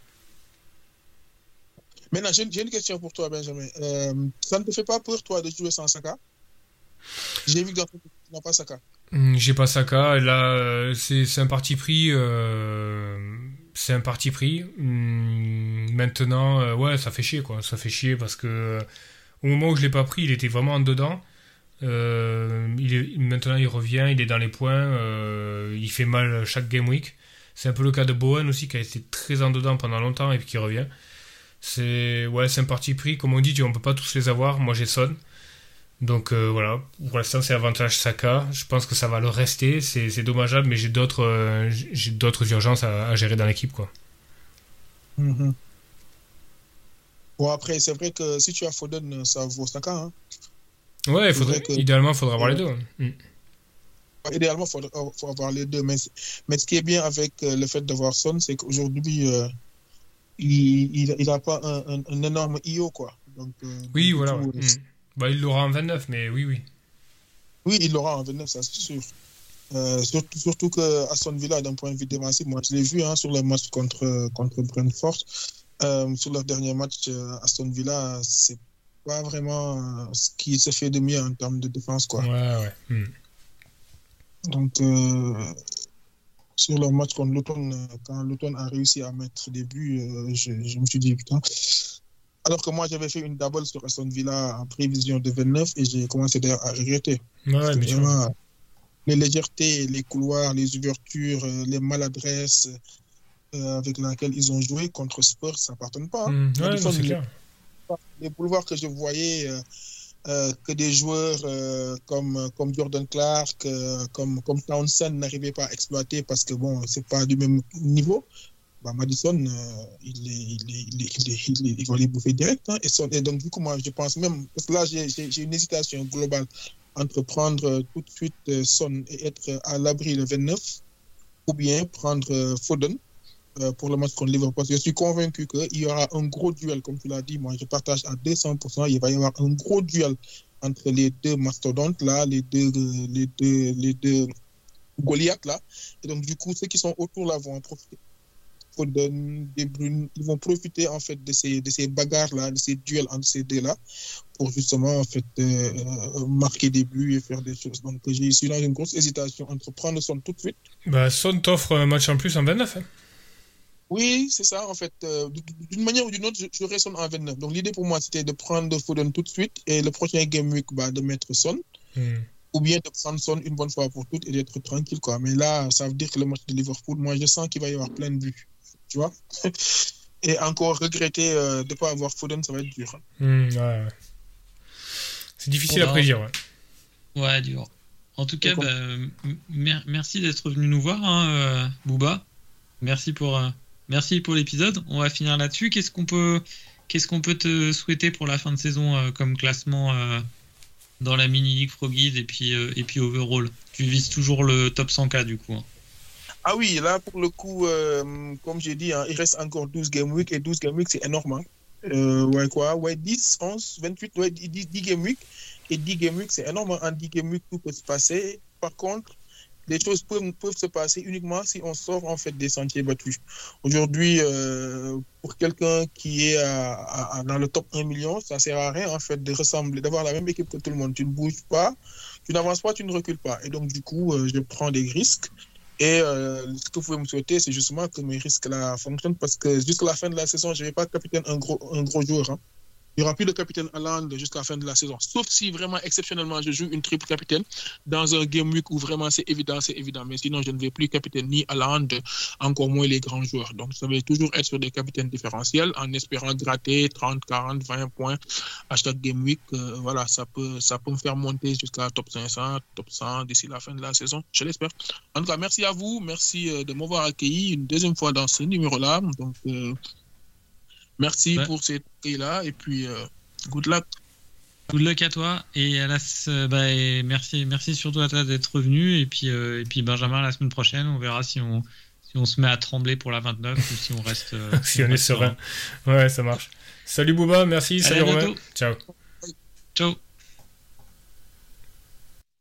Maintenant, j'ai une question pour toi, Benjamin. Ça ne te fait pas peur, toi, de jouer sans Saka? J'ai vu que tu n'as pas Saka. J'ai pas Saka. Et là, c'est un parti pris. C'est un parti pris. Maintenant, ouais, ça fait chier, quoi. Ça fait chier parce que au moment où je l'ai pas pris, il était vraiment en dedans. Maintenant, il revient, il est dans les points. Il fait mal chaque game week. C'est un peu le cas de Bowen aussi, qui a été très en dedans pendant longtemps et puis qui revient. C'est un parti pris. Comme on dit, on peut pas tous les avoir. Moi, j'ai Son. Donc voilà, pour l'instant, c'est avantage Saka. Je pense que ça va le rester. C'est dommageable, mais j'ai d'autres urgences à gérer dans l'équipe, quoi. Mm-hmm. Bon, après, c'est vrai que si tu as Foden, ça vaut Saka. Hein. Ouais, idéalement, il faudrait avoir les deux. Idéalement, il faut avoir les deux. Mais ce qui est bien avec le fait d'avoir Son, c'est qu'aujourd'hui, il n'a pas un énorme IO, quoi. Donc, oui, voilà. Coup, il l'aura en 29, mais oui. Oui, il l'aura en 29, ça c'est sûr. Surtout que Aston Villa, d'un point de vue défensif, moi je l'ai vu sur le match contre Brentford. Sur leur dernier match, Aston Villa, c'est pas vraiment ce qui se fait de mieux en termes de défense, quoi. Ouais. Donc, sur leur match contre Luton, quand Luton a réussi à mettre des buts, je me suis dit, putain. Alors que moi, j'avais fait une double sur Aston Villa en prévision de 29 et j'ai commencé d'ailleurs à regretter. Ouais, mais vraiment, les légèretés, les couloirs, les ouvertures, les maladresses avec lesquelles ils ont joué contre Spurs, ça ne pardonne pas. Ouais, c'est clair. Les boulevards que je voyais, que des joueurs comme Jordan Clark, comme Townsend n'arrivaient pas à exploiter parce que bon, c'est pas du même niveau. Maddison, il va les bouffer direct. Hein, et donc, du coup, moi, je pense même, parce que là, j'ai une hésitation globale entre prendre tout de suite Son et être à l'abri le 29, ou bien prendre Foden pour le match contre Liverpool. Parce que je suis convaincu qu'il y aura un gros duel, comme tu l'as dit. Moi, je partage à 200%. Il va y avoir un gros duel entre les deux mastodontes, là, les deux Goliaths, là. Et donc, du coup, ceux qui sont autour, là, vont en profiter. Foden, De Bruyne, ils vont profiter en fait de ces bagarres-là, de ces duels entre ces deux-là, pour justement en fait marquer des buts et faire des choses. Donc je suis dans une grosse hésitation entre prendre Son tout de suite. Son t'offre un match en plus en 29. Hein. Oui, c'est ça en fait. D'une manière ou d'une autre, j'aurais Son en 29. Donc l'idée pour moi, c'était de prendre Foden tout de suite et le prochain game week, de mettre Son. Ou bien de prendre Son une bonne fois pour toutes et d'être tranquille, quoi. Mais là, ça veut dire que le match de Liverpool, moi, je sens qu'il va y avoir plein de buts. Tu vois. Et encore regretter de ne pas avoir Foden, ça va être dur. Ouais. C'est difficile à prédire. Ouais, dur. En tout cas, merci d'être venu nous voir, Bouba. Merci pour l'épisode. On va finir là-dessus. Qu'est-ce qu'on peut te souhaiter pour la fin de saison comme classement dans la mini-league Froggies et puis overall? Tu vises toujours le top 100K du coup. Ah oui, là, pour le coup, comme j'ai dit, il reste encore 12 game week et 12 game week, c'est énorme. 10, 11, 28, 10 game week et 10 game week, c'est énorme. En 10 game week, tout peut se passer. Par contre, les choses peuvent se passer uniquement si on sort en fait des sentiers battus. Aujourd'hui, pour quelqu'un qui est dans le top 1 million, ça ne sert à rien en fait d'avoir la même équipe que tout le monde. Tu ne bouges pas, tu n'avances pas, tu ne recules pas. Et donc, du coup, je prends des risques. Et ce que vous pouvez me souhaiter, c'est justement que mes risques-là fonctionnent parce que jusqu'à la fin de la saison, je ne vais pas capitaine un gros joueur. Hein. Il n'y aura plus de capitaine Haaland jusqu'à la fin de la saison. Sauf si vraiment, exceptionnellement, je joue une triple capitaine dans un game week où vraiment c'est évident. Mais sinon, je ne vais plus capitaine ni Haaland, encore moins les grands joueurs. Donc, ça va toujours être sur des capitaines différentiels en espérant gratter 30, 40, 20 points à chaque game week. Voilà, ça peut me faire monter jusqu'à top 500, top 100 d'ici la fin de la saison. Je l'espère. En tout cas, merci à vous. Merci de m'avoir accueilli une deuxième fois dans ce numéro-là. Donc, merci pour cette accueil-là et puis good luck. Good luck à toi et et merci surtout à toi d'être revenu et puis Benjamin la semaine prochaine on verra si on se met à trembler pour la 29 ou si on reste si on est serein. Ouais, ça marche. Salut Bouba, merci. Salut Romain. Ciao.